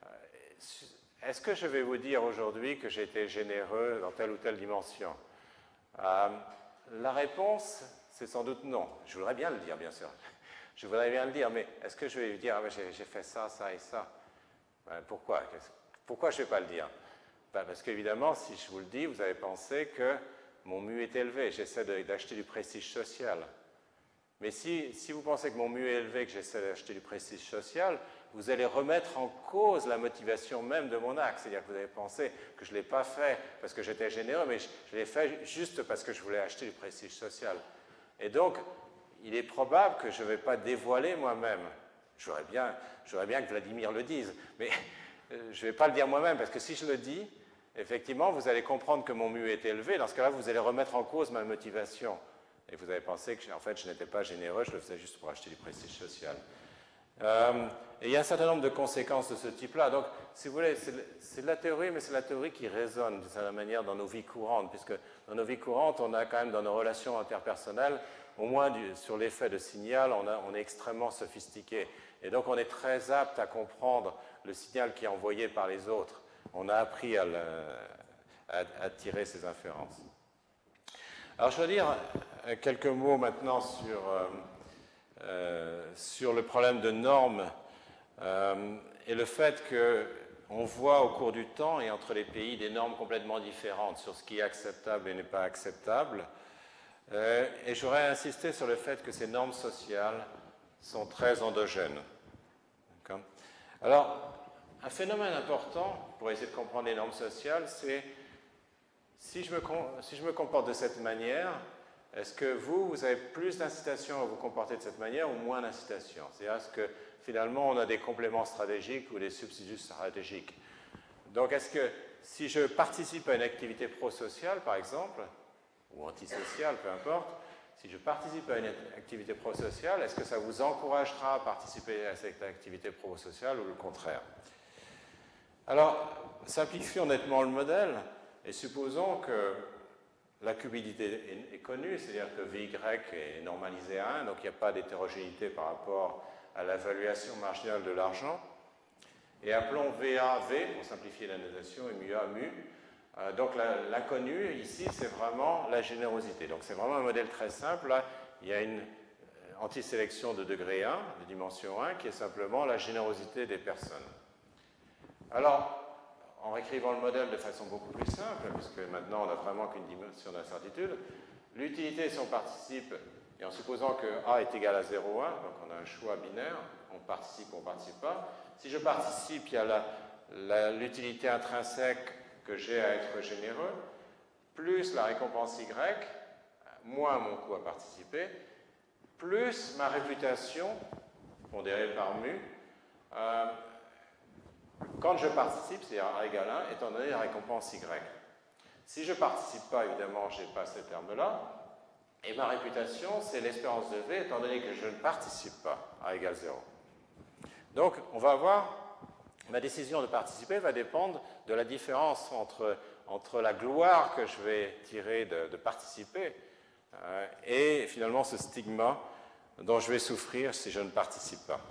euh, est-ce que je vais vous dire aujourd'hui que j'ai été généreux dans telle ou telle dimension? euh, La réponse, c'est sans doute non. Je voudrais bien le dire, bien sûr. Je voudrais bien le dire, mais est-ce que je vais lui dire, ah, j'ai fait ça, ça et ça? Ben, pourquoi? Pourquoi je ne vais pas le dire? Ben, parce qu'évidemment, si je vous le dis, vous allez penser que mon mu est élevé, j'essaie d'acheter du prestige social. Mais si, si vous pensez que mon mu est élevé, que j'essaie d'acheter du prestige social, vous allez remettre en cause la motivation même de mon acte. C'est-à-dire que vous allez penser que je ne l'ai pas fait parce que j'étais généreux, mais je, je l'ai fait juste parce que je voulais acheter du prestige social. Et donc, il est probable que je ne vais pas dévoiler moi-même. J'aurais bien, bien que Vladimir le dise, mais je ne vais pas le dire moi-même, parce que si je le dis, effectivement, vous allez comprendre que mon mu est élevé. Dans ce cas-là, vous allez remettre en cause ma motivation. Et vous allez penser que, en fait, je n'étais pas généreux, je le faisais juste pour acheter du prestige social. Euh, et il y a un certain nombre de conséquences de ce type-là. Donc, si vous voulez, c'est de la théorie, mais c'est la théorie qui résonne d'une certaine manière dans nos vies courantes, puisque dans nos vies courantes, on a quand même dans nos relations interpersonnelles, au moins du, sur l'effet de signal, on, a, on est extrêmement sophistiqué. Et donc, on est très apte à comprendre le signal qui est envoyé par les autres. On a appris à, le, à, à tirer ces inférences. Alors, je vais dire quelques mots maintenant sur, euh, euh, sur le problème de normes euh, et le fait qu'on voit au cours du temps et entre les pays des normes complètement différentes sur ce qui est acceptable et n'est pas acceptable. Euh, et j'aurais insisté sur le fait que ces normes sociales sont très endogènes. Alors, un phénomène important pour essayer de comprendre les normes sociales, c'est si, si je me comporte de cette manière, est-ce que vous, vous avez plus d'incitation à vous comporter de cette manière ou moins d'incitation? C'est-à-dire, est-ce que finalement on a des compléments stratégiques ou des substituts stratégiques? Donc, est-ce que si je participe à une activité prosociale, par exemple, ou antisociale, peu importe, si je participe à une activité prosociale, est-ce que ça vous encouragera à participer à cette activité prosociale ou le contraire? Alors, simplifions nettement le modèle et supposons que la cupidité est, est connue, c'est-à-dire que V Y est normalisé à un, donc il n'y a pas d'hétérogénéité par rapport à l'évaluation marginale de l'argent. Et appelons V A V, pour simplifier la notation, et mu A mu. Euh, donc l'inconnu, ici, c'est vraiment la générosité. Donc c'est vraiment un modèle très simple. Là, il y a une antisélection de degré un, de dimension un, qui est simplement la générosité des personnes. Alors, en réécrivant le modèle de façon beaucoup plus simple, puisque maintenant on n'a vraiment qu'une dimension d'incertitude, l'utilité, si on participe, et en supposant que A est égal à zéro virgule un, donc on a un choix binaire, on participe ou on ne participe pas. Si je participe, il y a l'utilité intrinsèque que j'ai à être généreux, plus la récompense Y, moins mon coût à participer, plus ma réputation, pondérée par mu, euh, quand je participe, c'est-à-dire A égale un, étant donné la récompense Y. Si je ne participe pas, évidemment, je n'ai pas ce terme-là, et ma réputation, c'est l'espérance de V, étant donné que je ne participe pas, A égale zéro. Donc, on va avoir, ma décision de participer va dépendre de la différence entre, entre la gloire que je vais tirer de, de participer euh, et finalement ce stigma dont je vais souffrir si je ne participe pas.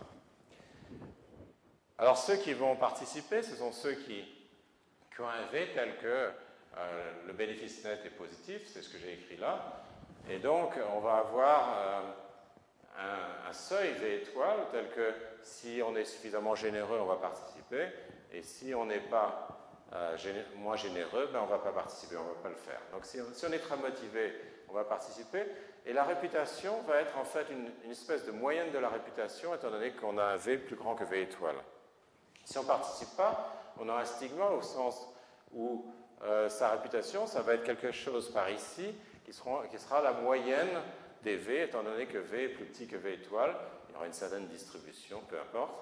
Alors, ceux qui vont participer, ce sont ceux qui, qui ont un V tel que euh, le bénéfice net est positif, c'est ce que j'ai écrit là, et donc on va avoir euh, un, un seuil V étoile tel que si on est suffisamment généreux, on va participer, et si on n'est pas euh, géné moins généreux, ben, on ne va pas participer, on ne va pas le faire. Donc si on, si on est très motivé, on va participer. Et la réputation va être en fait une, une espèce de moyenne de la réputation, étant donné qu'on a un V plus grand que V étoile. Si on ne participe pas, on a un stigma au sens où euh, sa réputation, ça va être quelque chose par ici qui, seront, qui sera la moyenne des V, étant donné que V est plus petit que V étoile. Il y aura une certaine distribution, peu importe.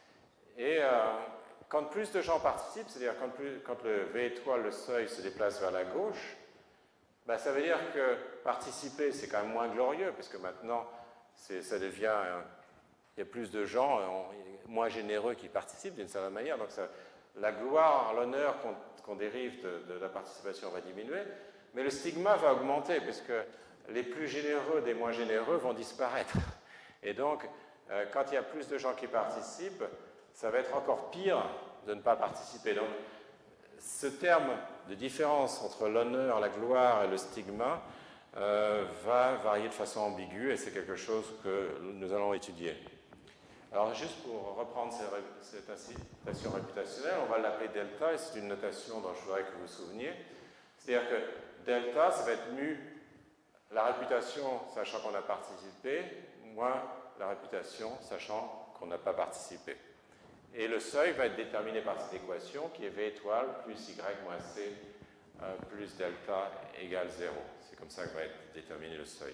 Et euh, quand plus de gens participent, c'est-à-dire quand, quand le V étoile, le seuil, se déplace vers la gauche, ben, ça veut dire que participer, c'est quand même moins glorieux, parce que maintenant, ça devient... Euh, il y a plus de gens, euh, moins généreux, qui participent d'une certaine manière. Donc ça, la gloire, l'honneur qu'on qu'on dérive de, de la participation va diminuer, mais le stigma va augmenter, puisque les plus généreux des moins généreux vont disparaître. Et donc, euh, quand il y a plus de gens qui participent, ça va être encore pire de ne pas participer. Donc, ce terme de différence entre l'honneur, la gloire et le stigma euh, va varier de façon ambiguë, et c'est quelque chose que nous allons étudier. Alors, juste pour reprendre cette incitation réputationnelle, on va l'appeler delta, et c'est une notation dont je voudrais que vous vous souveniez. C'est-à-dire que delta, ça va être mu, la réputation, sachant qu'on a participé, moins la réputation, sachant qu'on n'a pas participé. Et le seuil va être déterminé par cette équation, qui est V étoile plus Y moins C euh, plus delta égale zéro. C'est comme ça que va être déterminé le seuil.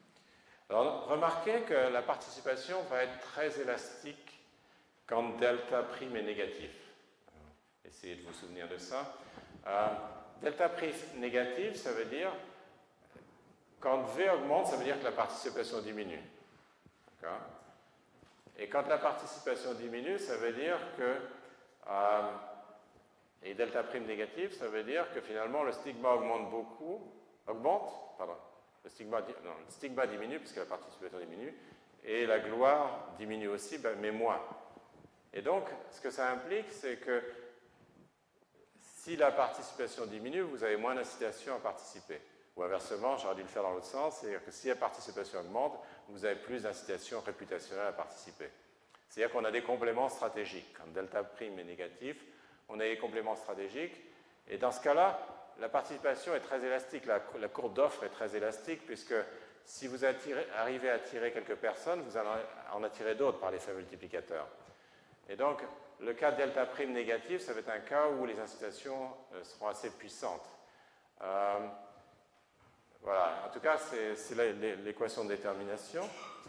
Alors, remarquez que la participation va être très élastique quand delta prime est négatif. Essayez de vous souvenir de ça. Euh, delta prime négatif, ça veut dire, quand V augmente, ça veut dire que la participation diminue. D'accord ? Et quand la participation diminue, ça veut dire que, euh, et delta prime négatif, ça veut dire que finalement le stigma augmente beaucoup, augmente, pardon, le stigma, non, le stigma diminue puisque la participation diminue, et la gloire diminue aussi, ben, mais moins. Et donc, ce que ça implique, c'est que si la participation diminue, vous avez moins d'incitation à participer. Ou inversement, j'aurais dû le faire dans l'autre sens, c'est-à-dire que si la participation augmente, vous avez plus d'incitation réputationnelle à participer. C'est-à-dire qu'on a des compléments stratégiques. Quand delta prime est négatif, on a des compléments stratégiques, et dans ce cas-là, la participation est très élastique, la, la courbe d'offre est très élastique, puisque si vous attirez, arrivez à attirer quelques personnes, vous allez en attirer d'autres par l'effet multiplicateur. Et donc, le cas de delta prime négatif, ça va être un cas où les incitations euh, seront assez puissantes. Euh, voilà, en tout cas, c'est l'équation de détermination.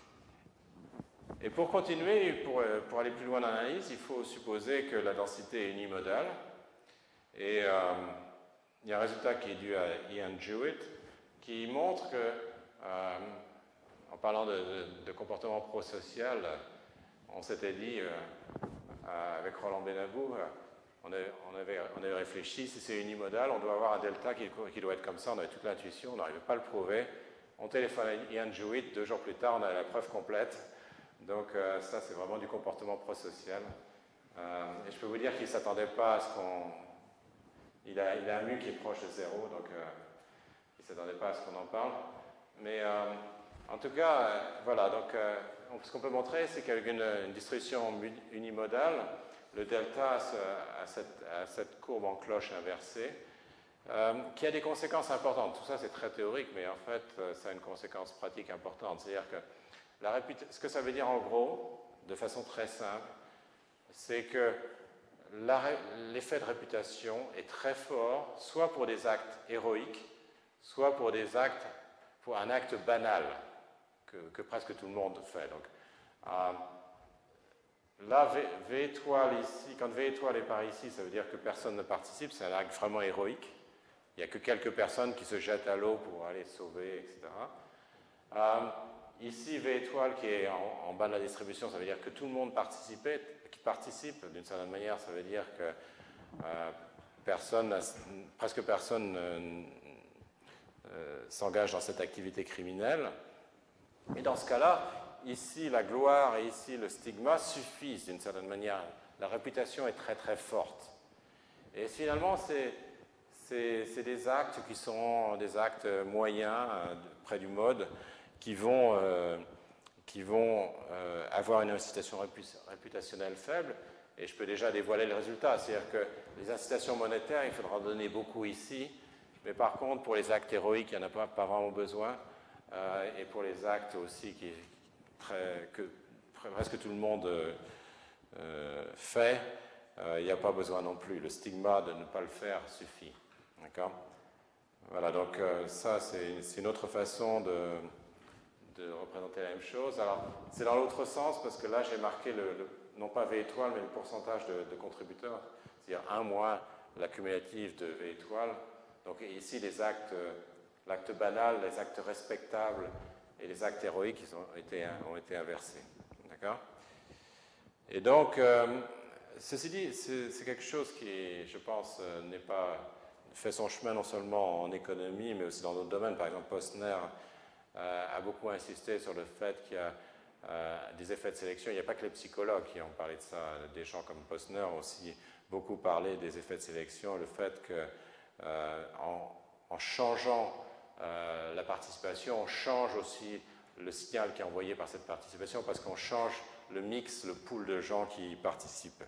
Et pour continuer, pour, pour aller plus loin dans l'analyse, il faut supposer que la densité est unimodale. Et euh, il y a un résultat qui est dû à Ian Jewett, qui montre que, euh, en parlant de, de, de comportement prosocial, on s'était dit, euh, avec Roland Benabou, on avait, on, avait, on avait réfléchi, si c'est unimodal, on doit avoir un delta qui, qui doit être comme ça, on avait toute l'intuition, on n'arrivait pas à le prouver. On téléphone à Ian Jewett, deux jours plus tard, on a la preuve complète. Donc euh, ça, c'est vraiment du comportement prosocial. Euh, et je peux vous dire qu'il ne s'attendait pas à ce qu'on... Il a, il a un mu qui est proche de zéro, donc euh, il ne s'attendait pas à ce qu'on en parle. Mais euh, en tout cas, euh, voilà, donc euh, ce qu'on peut montrer, c'est qu'avec une, une distribution unimodale, le delta a cette, a cette courbe en cloche inversée, euh, qui a des conséquences importantes. Tout ça, c'est très théorique, mais en fait, ça a une conséquence pratique importante. C'est-à-dire que la ce que ça veut dire en gros, de façon très simple, c'est que l'effet de réputation est très fort, soit pour des actes héroïques, soit pour des actes, pour un acte banal que, que presque tout le monde fait. Donc, euh, là, v, v étoile ici, quand V étoile est par ici, ça veut dire que personne ne participe, c'est un acte vraiment héroïque. Il n'y a que quelques personnes qui se jettent à l'eau pour aller sauver, et cetera. Euh, ici, V étoile qui est en, en bas de la distribution, ça veut dire que tout le monde participe, qui participe d'une certaine manière, ça veut dire que euh, personne, presque personne euh, euh, s'engage dans cette activité criminelle. Et dans ce cas-là, ici la gloire et ici le stigma suffisent d'une certaine manière. La réputation est très très forte. Et finalement, c'est c'est des actes qui sont des actes moyens, euh, près du mode, qui vont, euh, qui vont euh, avoir une incitation réputationnelle faible. et je peux déjà dévoiler le résultat. C'est-à-dire que les incitations monétaires, il faudra en donner beaucoup ici, mais par contre, pour les actes héroïques, il n'y en a pas, pas vraiment besoin, euh, et pour les actes aussi qui, très, que presque tout le monde euh, fait, euh, il n'y a pas besoin non plus. Le stigma de ne pas le faire suffit. D'accord ? Voilà, donc euh, ça, c'est une autre façon de, de représenter la même chose. Alors, c'est dans l'autre sens, parce que là, j'ai marqué, le, le, non pas V étoile, mais le pourcentage de, de contributeurs, c'est-à-dire un moins la cumulative de V étoile. Donc ici, les actes, l'acte banal, les actes respectables et les actes héroïques ils ont, été, ont été inversés. D'accord ? Et donc, euh, ceci dit, c'est quelque chose qui, je pense, n'est pas fait son chemin non seulement en économie, mais aussi dans d'autres domaines. Par exemple, Posner euh, a beaucoup insisté sur le fait qu'il y a euh, des effets de sélection. Il n'y a pas que les psychologues qui ont parlé de ça. Des gens comme Posner ont aussi beaucoup parlé des effets de sélection, le fait que euh, en, en changeant euh, la participation, on change aussi le signal qui est envoyé par cette participation, parce qu'on change le mix, le pool de gens qui y participent.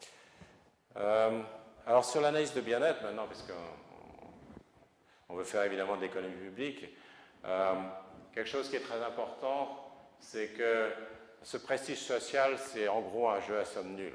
Euh, alors sur l'analyse de bien-être maintenant, parce qu'on on veut faire évidemment de l'économie publique, euh, quelque chose qui est très important, c'est que ce prestige social, c'est en gros un jeu à somme nulle.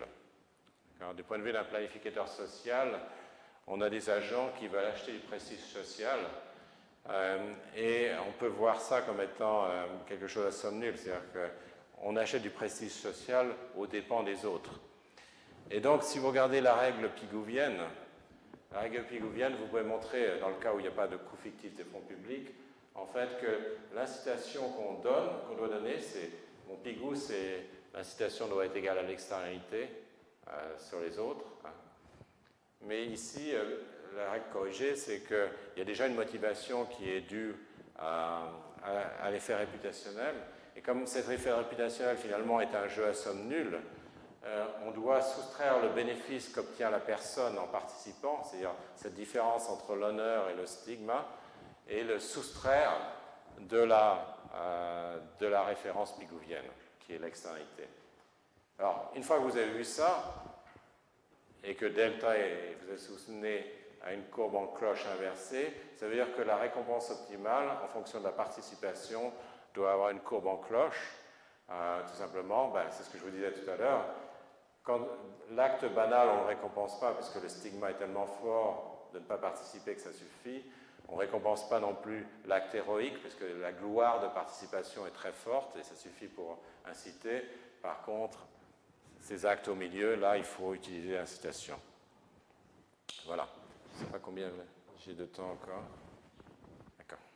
Du point de vue d'un planificateur social, on a des agents qui veulent acheter du prestige social, euh, et on peut voir ça comme étant euh, quelque chose à somme nulle, c'est-à-dire qu'on achète du prestige social aux dépens des autres. Et donc, si vous regardez la règle pigouvienne, la règle pigouvienne, vous pouvez montrer, dans le cas où il n'y a pas de coût fictif des fonds publics, en fait, que l'incitation qu'on donne, qu'on doit donner, c'est, mon pigou, c'est l'incitation doit être égale à l'externalité euh, sur les autres. Hein. Mais ici, euh, la règle corrigée, c'est qu'il y a déjà une motivation qui est due à, à, à l'effet réputationnel. Et comme cet effet réputationnel, finalement, est un jeu à somme nulle, Euh, on doit soustraire le bénéfice qu'obtient la personne en participant, c'est-à-dire cette différence entre l'honneur et le stigma, et le soustraire de la, euh, de la référence pigouvienne, qui est l'externalité. Alors, une fois que vous avez vu ça, et que delta, est, vous vous souvenez, à une courbe en cloche inversée, ça veut dire que la récompense optimale, en fonction de la participation, doit avoir une courbe en cloche. Euh, tout simplement, ben, c'est ce que je vous disais tout à l'heure. Quand l'acte banal, on ne le récompense pas, puisque le stigma est tellement fort de ne pas participer que ça suffit. On ne récompense pas non plus l'acte héroïque, puisque la gloire de participation est très forte, et ça suffit pour inciter. Par contre, ces actes au milieu, là, il faut utiliser l'incitation. Voilà. Je ne sais pas combien j'ai de temps encore. D'accord.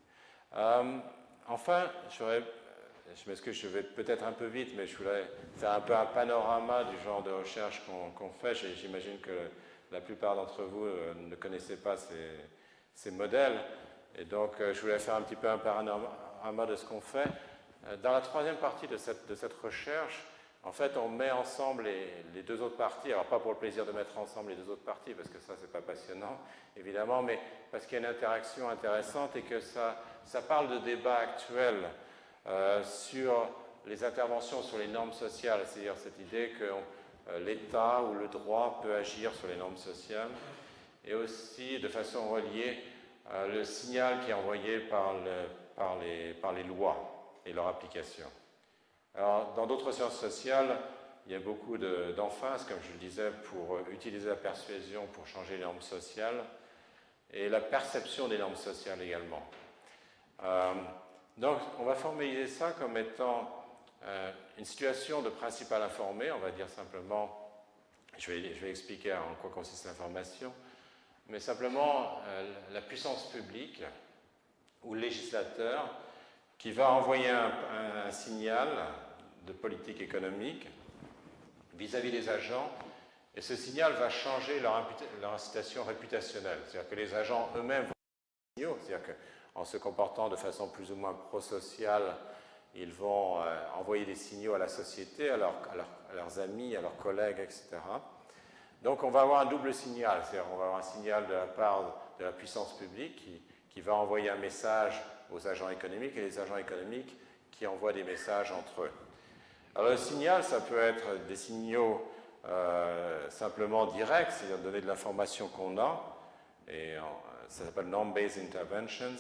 Euh, enfin, j'aurais... Je m'excuse, je vais peut-être un peu vite, mais je voulais faire un peu un panorama du genre de recherche qu'on qu'on fait. J'imagine que la plupart d'entre vous euh, ne connaissez pas ces, ces modèles. Et donc, euh, je voulais faire un petit peu un panorama de ce qu'on fait. Euh, dans la troisième partie de cette, de cette recherche, en fait, on met ensemble les, les deux autres parties. Alors, pas pour le plaisir de mettre ensemble les deux autres parties, parce que ça, c'est pas passionnant, évidemment, mais parce qu'il y a une interaction intéressante et que ça, ça parle de débats actuels. Euh, sur les interventions sur les normes sociales, c'est-à-dire cette idée que euh, l'État ou le droit peut agir sur les normes sociales, et aussi de façon reliée euh, le signal qui est envoyé par, le, par, les, par les lois et leur application. Alors, dans d'autres sciences sociales, il y a beaucoup d'emphases, comme je le disais, pour utiliser la persuasion pour changer les normes sociales, et la perception des normes sociales également. Euh, Donc, on va formaliser ça comme étant euh, une situation de principal informé, on va dire simplement, je vais, je vais expliquer en quoi consiste l'information, mais simplement euh, la puissance publique ou le législateur qui va envoyer un, un, un signal de politique économique vis-à-vis des agents, et ce signal va changer leur, leur incitation réputationnelle, c'est-à-dire que les agents eux-mêmes vont faire des signaux, c'est-à-dire que en se comportant de façon plus ou moins prosociale, ils vont euh, envoyer des signaux à la société, à, leur, à, leur, à leurs amis, à leurs collègues, et cetera. Donc on va avoir un double signal, c'est-à-dire on va avoir un signal de la part de la puissance publique qui, qui va envoyer un message aux agents économiques et les agents économiques qui envoient des messages entre eux. Alors le signal, ça peut être des signaux euh, simplement directs, c'est-à-dire donner de l'information qu'on a, et euh, ça s'appelle Norm-Based Interventions,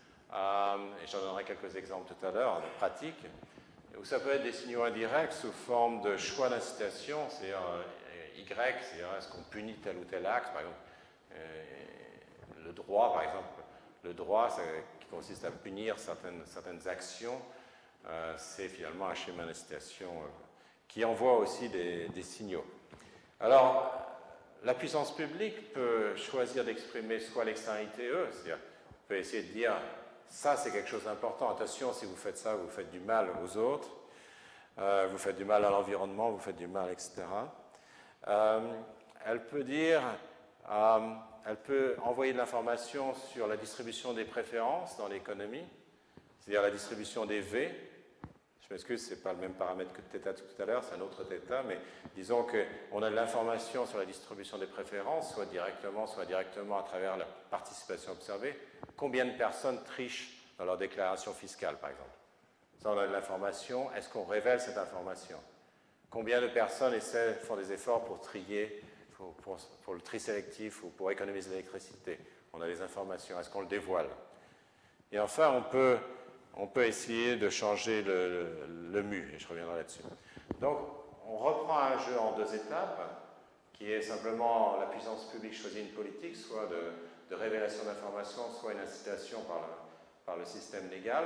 euh, et j'en donnerai quelques exemples tout à l'heure, de pratiques, ou ça peut être des signaux indirects sous forme de choix d'incitation, c'est-à-dire euh, Y, c'est-à-dire est-ce qu'on punit tel ou tel acte, par exemple, euh, le droit, par exemple, le droit qui consiste à punir certaines, certaines actions, euh, c'est finalement un schéma d'incitation euh, qui envoie aussi des, des signaux. Alors, la puissance publique peut choisir d'exprimer soit l'externalité E, c'est-à-dire peut essayer de dire ça c'est quelque chose d'important, attention si vous faites ça vous faites du mal aux autres, euh, vous faites du mal à l'environnement, vous faites du mal, et cetera. Euh, elle peut dire, euh, elle peut envoyer de l'information sur la distribution des préférences dans l'économie, c'est-à-dire la distribution des V. Je m'excuse, ce n'est pas le même paramètre que θ tout à l'heure, c'est un autre θ, mais disons qu'on a de l'information sur la distribution des préférences, soit directement, soit indirectement à travers la participation observée. Combien de personnes trichent dans leur déclaration fiscale, par exemple? Ça, on a de l'information. Est-ce qu'on révèle cette information? Combien de personnes essaient, font des efforts pour trier, pour, pour, pour le tri sélectif ou pour économiser l'électricité? On a des informations. Est-ce qu'on le dévoile? Et enfin, on peut... on peut essayer de changer le, le, le M U, et je reviendrai là-dessus. Donc, on reprend un jeu en deux étapes, qui est simplement la puissance publique choisit une politique, soit de, de révélation d'informations, soit une incitation par le, par le système légal,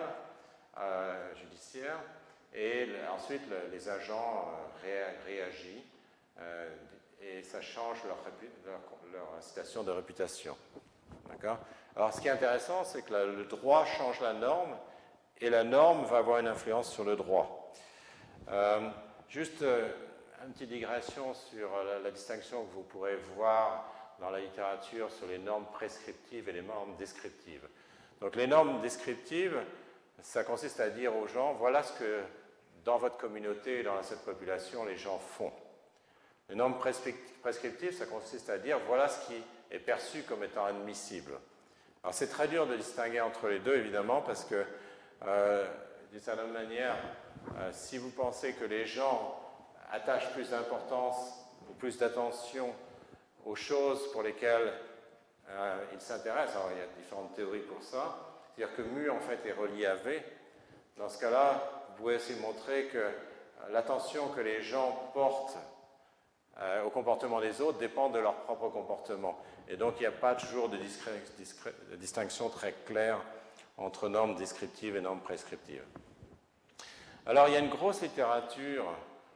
euh, judiciaire, et le, ensuite le, les agents euh, ré, réagissent, euh, et ça change leur, leur, leur incitation de réputation. D'accord? Alors, ce qui est intéressant, c'est que la, le droit change la norme, et la norme va avoir une influence sur le droit. Euh, juste euh, une petite digression sur la, la distinction que vous pourrez voir dans la littérature sur les normes prescriptives et les normes descriptives. Donc les normes descriptives, ça consiste à dire aux gens, voilà ce que dans votre communauté et dans cette population, les gens font. Les normes prescriptives, ça consiste à dire, voilà ce qui est perçu comme étant admissible. Alors c'est très dur de distinguer entre les deux, évidemment, parce que Euh, d'une certaine manière, euh, si vous pensez que les gens attachent plus d'importance ou plus d'attention aux choses pour lesquelles euh, ils s'intéressent, alors il y a différentes théories pour ça, c'est-à-dire que mu en fait est relié à V, dans ce cas-là, vous pouvez aussi montrer que euh, l'attention que les gens portent euh, au comportement des autres dépend de leur propre comportement. Et donc il n'y a pas toujours de, de distinction très claire entre normes descriptives et normes prescriptives. Alors, il y a une grosse littérature,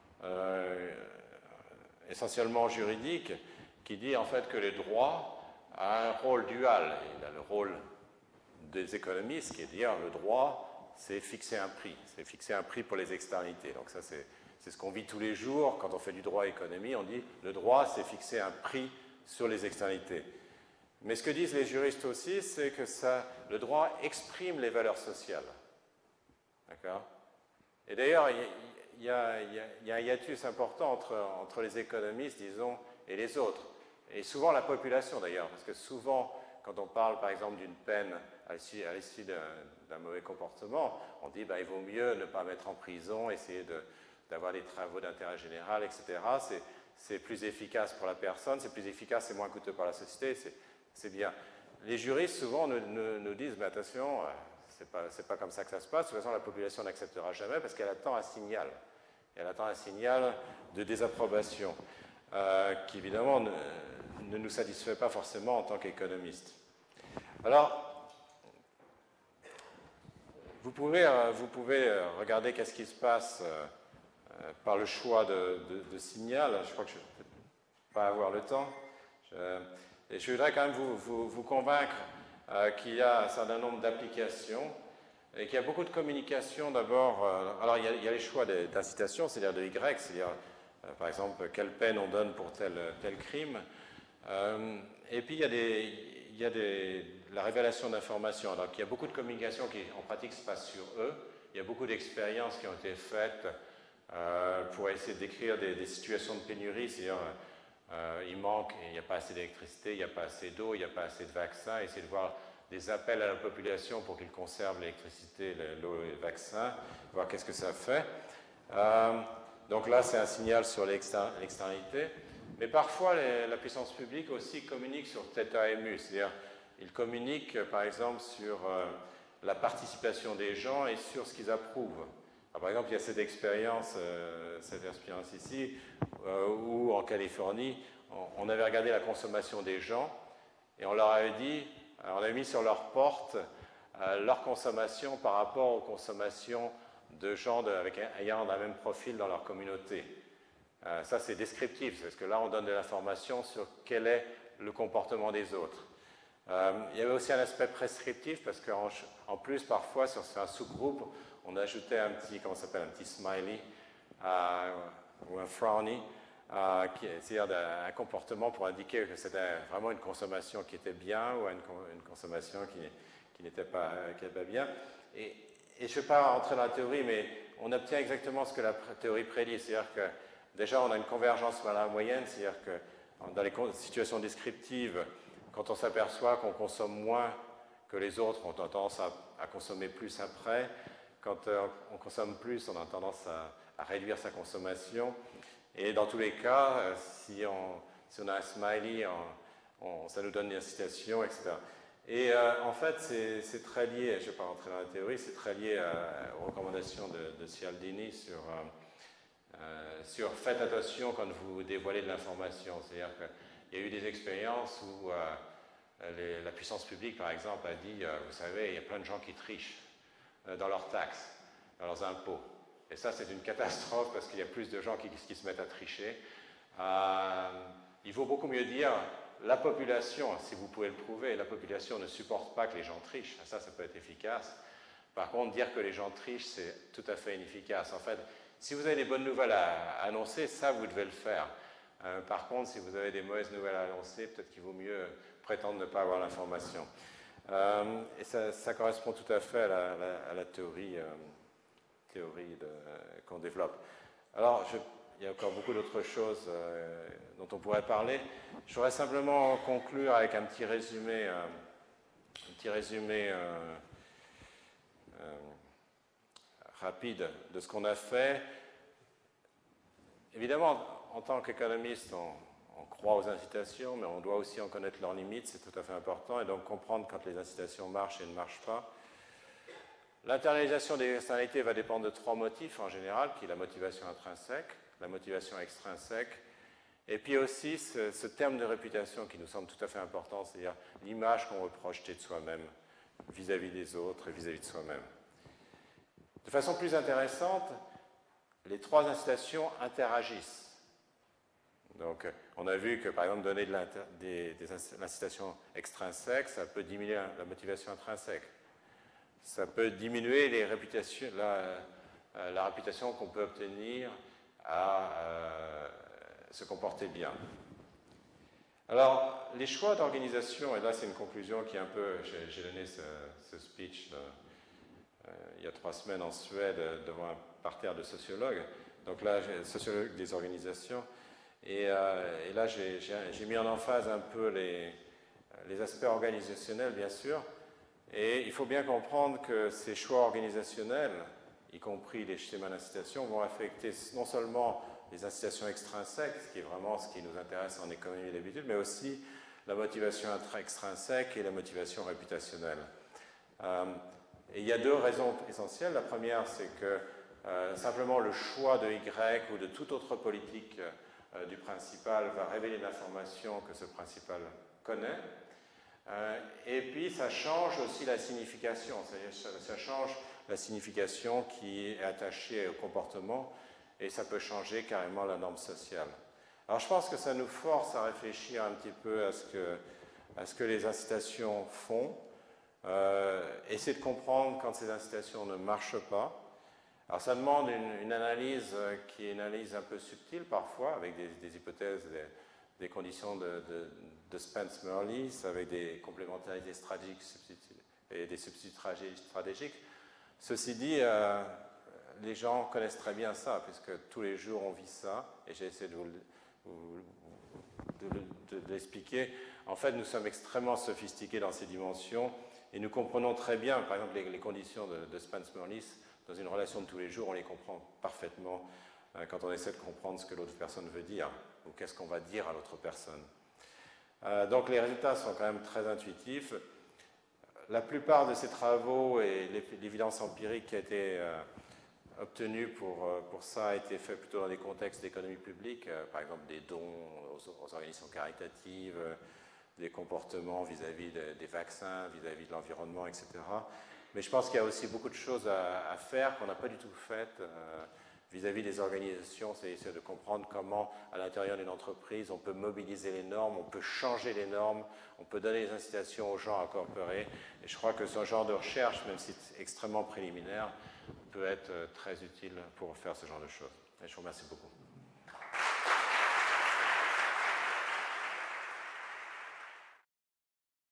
euh, essentiellement juridique, qui dit en fait que le droit a un rôle dual. Il a le rôle des économistes, qui est de dire le droit, c'est fixer un prix, c'est fixer un prix pour les externalités. Donc ça, c'est, c'est ce qu'on vit tous les jours quand on fait du droit économie. On dit le droit, c'est fixer un prix sur les externalités. Mais ce que disent les juristes aussi, c'est que ça, le droit exprime les valeurs sociales. D'accord? Et d'ailleurs, il y, y, y, y a un hiatus important entre, entre les économistes, disons, et les autres. Et souvent la population, d'ailleurs, parce que souvent, quand on parle, par exemple, d'une peine à l'issue d'un, d'un mauvais comportement, on dit ben, il vaut mieux ne pas mettre en prison, essayer de, d'avoir des travaux d'intérêt général, et cetera. C'est, c'est plus efficace pour la personne, c'est plus efficace, c'est moins coûteux pour la société, c'est C'est bien. Les juristes, souvent, nous, nous, nous disent, mais attention, c'est pas, c'est pas comme ça que ça se passe. De toute façon, la population n'acceptera jamais parce qu'elle attend un signal. Elle attend un signal de désapprobation euh, qui, évidemment, ne, ne nous satisfait pas forcément en tant qu'économiste. Alors, vous pouvez, vous pouvez regarder qu'est-ce qui se passe euh, par le choix de, de, de signal. Je crois que je ne vais pas avoir le temps. Je, Et je voudrais quand même vous, vous, vous convaincre euh, qu'il y a un certain nombre d'applications et qu'il y a beaucoup de communication d'abord. Euh, alors, il y, a, il y a les choix d'incitation, c'est-à-dire de Y, c'est-à-dire, euh, par exemple, quelle peine on donne pour tel, tel crime. Euh, et puis, il y a, des, il y a des, la révélation d'informations. Donc, il y a beaucoup de communication qui, en pratique, se passe sur eux. Il y a beaucoup d'expériences qui ont été faites euh, pour essayer de décrire des, des situations de pénurie, c'est-à-dire Euh, il manque, il n'y a pas assez d'électricité, il n'y a pas assez d'eau, il n'y a pas assez de vaccins, essayer de voir des appels à la population pour qu'ils conservent l'électricité, l'eau et le vaccin, voir qu'est-ce que ça fait. Euh, Donc là, c'est un signal sur l'externalité. Mais parfois, les, la puissance publique aussi communique sur θ et mu. C'est-à-dire, ils communiquent, par exemple, sur euh, la participation des gens et sur ce qu'ils approuvent. Alors, par exemple, il y a cette expérience, euh, cette expérience ici, euh, où en Californie, on, on avait regardé la consommation des gens et on leur avait dit, on avait mis sur leur porte euh, leur consommation par rapport aux consommations de gens de, avec, ayant un même profil dans leur communauté. Euh, ça, c'est descriptif, parce que là, on donne de l'information sur quel est le comportement des autres. Euh, il y avait aussi un aspect prescriptif, parce qu'en en plus, parfois, sur un sous-groupe, on ajoutait un petit, comment ça s'appelle, un petit smiley euh, ou un frowny, euh, c'est-à-dire un comportement pour indiquer que c'était vraiment une consommation qui était bien ou une, une consommation qui, qui n'était pas, qui pas bien. Et, et je ne vais pas rentrer dans la théorie, mais on obtient exactement ce que la théorie prédit, c'est-à-dire que déjà, on a une convergence vers la moyenne, c'est-à-dire que dans les situations descriptives, quand on s'aperçoit qu'on consomme moins que les autres, on a tendance à, à consommer plus après. Quand euh, on consomme plus, on a tendance à, à réduire sa consommation. Et dans tous les cas, euh, si, on, si on a un smiley, on, on, ça nous donne une incitation, et cetera. Et euh, en fait, c'est très lié, je ne vais pas rentrer dans la théorie, c'est très lié à, aux recommandations de, de Cialdini sur... Euh, Euh, sur faites attention quand vous dévoilez de l'information. C'est-à-dire qu'il y a eu des expériences où euh, les, la puissance publique, par exemple, a dit, euh, vous savez, il y a plein de gens qui trichent euh, dans leurs taxes, dans leurs impôts. Et ça, c'est une catastrophe parce qu'il y a plus de gens qui, qui se mettent à tricher. Euh, il vaut beaucoup mieux dire, la population, si vous pouvez le prouver, la population ne supporte pas que les gens trichent. Ça, ça peut être efficace. Par contre, dire que les gens trichent, c'est tout à fait inefficace. En fait, si vous avez des bonnes nouvelles à annoncer, ça, vous devez le faire. Euh, par contre, si vous avez des mauvaises nouvelles à annoncer, peut-être qu'il vaut mieux prétendre ne pas avoir l'information. Euh, et ça, ça correspond tout à fait à la, la, à la théorie, euh, théorie euh, qu'on développe. Alors, je, il y a encore beaucoup d'autres choses euh, dont on pourrait parler. Je voudrais simplement conclure avec un petit résumé, euh, un petit résumé euh, euh, rapide de ce qu'on a fait. Évidemment, en tant qu'économiste, on, on croit aux incitations, mais on doit aussi en connaître leurs limites, c'est tout à fait important, et donc comprendre quand les incitations marchent et ne marchent pas. L'internalisation des externalités va dépendre de trois motifs en général, qui est la motivation intrinsèque, la motivation extrinsèque, et puis aussi ce, ce terme de réputation qui nous semble tout à fait important, c'est-à-dire l'image qu'on veut projeter de soi-même vis-à-vis des autres et vis-à-vis de soi-même. De façon plus intéressante, les trois incitations interagissent. Donc, on a vu que, par exemple, donner de l'incitation extrinsèque, ça peut diminuer la motivation intrinsèque. Ça peut diminuer les réputations, la, la réputation qu'on peut obtenir à euh, se comporter bien. Alors, les choix d'organisation, et là c'est une conclusion qui est un peu, j'ai donné ce, ce speech de, euh, il y a trois semaines en Suède devant un parterre de sociologues, donc là, sociologues des organisations, et, euh, et là j'ai mis en emphase un peu les, les aspects organisationnels, bien sûr, et il faut bien comprendre que ces choix organisationnels, y compris les schémas d'incitation, vont affecter non seulement les incitations extrinsèques, ce qui est vraiment ce qui nous intéresse en économie d'habitude, mais aussi la motivation extrinsèque et la motivation réputationnelle. Euh, et il y a deux raisons essentielles. La première, c'est que euh, simplement le choix de Y ou de toute autre politique euh, du principal va révéler l'information que ce principal connaît. Euh, et puis, ça change aussi la signification, c'est-à-dire ça, ça change la signification qui est attachée au comportement et ça peut changer carrément la norme sociale. Alors, je pense que ça nous force à réfléchir un petit peu à ce que, à ce que les incitations font, euh, essayer de comprendre quand ces incitations ne marchent pas. Alors, ça demande une, une analyse qui est une analyse un peu subtile parfois, avec des, des hypothèses, des, des conditions de, de, de Spence-Murlis, avec des complémentarités stratégiques et des substituts stratégiques. Ceci dit, euh, les gens connaissent très bien ça, puisque tous les jours on vit ça, et j'ai essayé de vous, vous de, de, de l'expliquer. En fait, nous sommes extrêmement sophistiqués dans ces dimensions, et nous comprenons très bien, par exemple, les, les conditions de, de Spence-Murlis, dans une relation de tous les jours, on les comprend parfaitement euh, quand on essaie de comprendre ce que l'autre personne veut dire, ou qu'est-ce qu'on va dire à l'autre personne. Euh, donc les résultats sont quand même très intuitifs. La plupart de ces travaux et l'évidence empirique qui a été euh, obtenue pour, euh, pour ça a été fait plutôt dans des contextes d'économie publique, euh, par exemple des dons aux, aux organisations caritatives, euh, des comportements vis-à-vis de, des vaccins, vis-à-vis de l'environnement, et cetera. Mais je pense qu'il y a aussi beaucoup de choses à, à faire qu'on n'a pas du tout faites euh, vis-à-vis des organisations, c'est essayer de comprendre comment, à l'intérieur d'une entreprise, on peut mobiliser les normes, on peut changer les normes, on peut donner des incitations aux gens à coopérer. Et je crois que ce genre de recherche, même si c'est extrêmement préliminaire, peut être très utile pour faire ce genre de choses. Et je vous remercie beaucoup.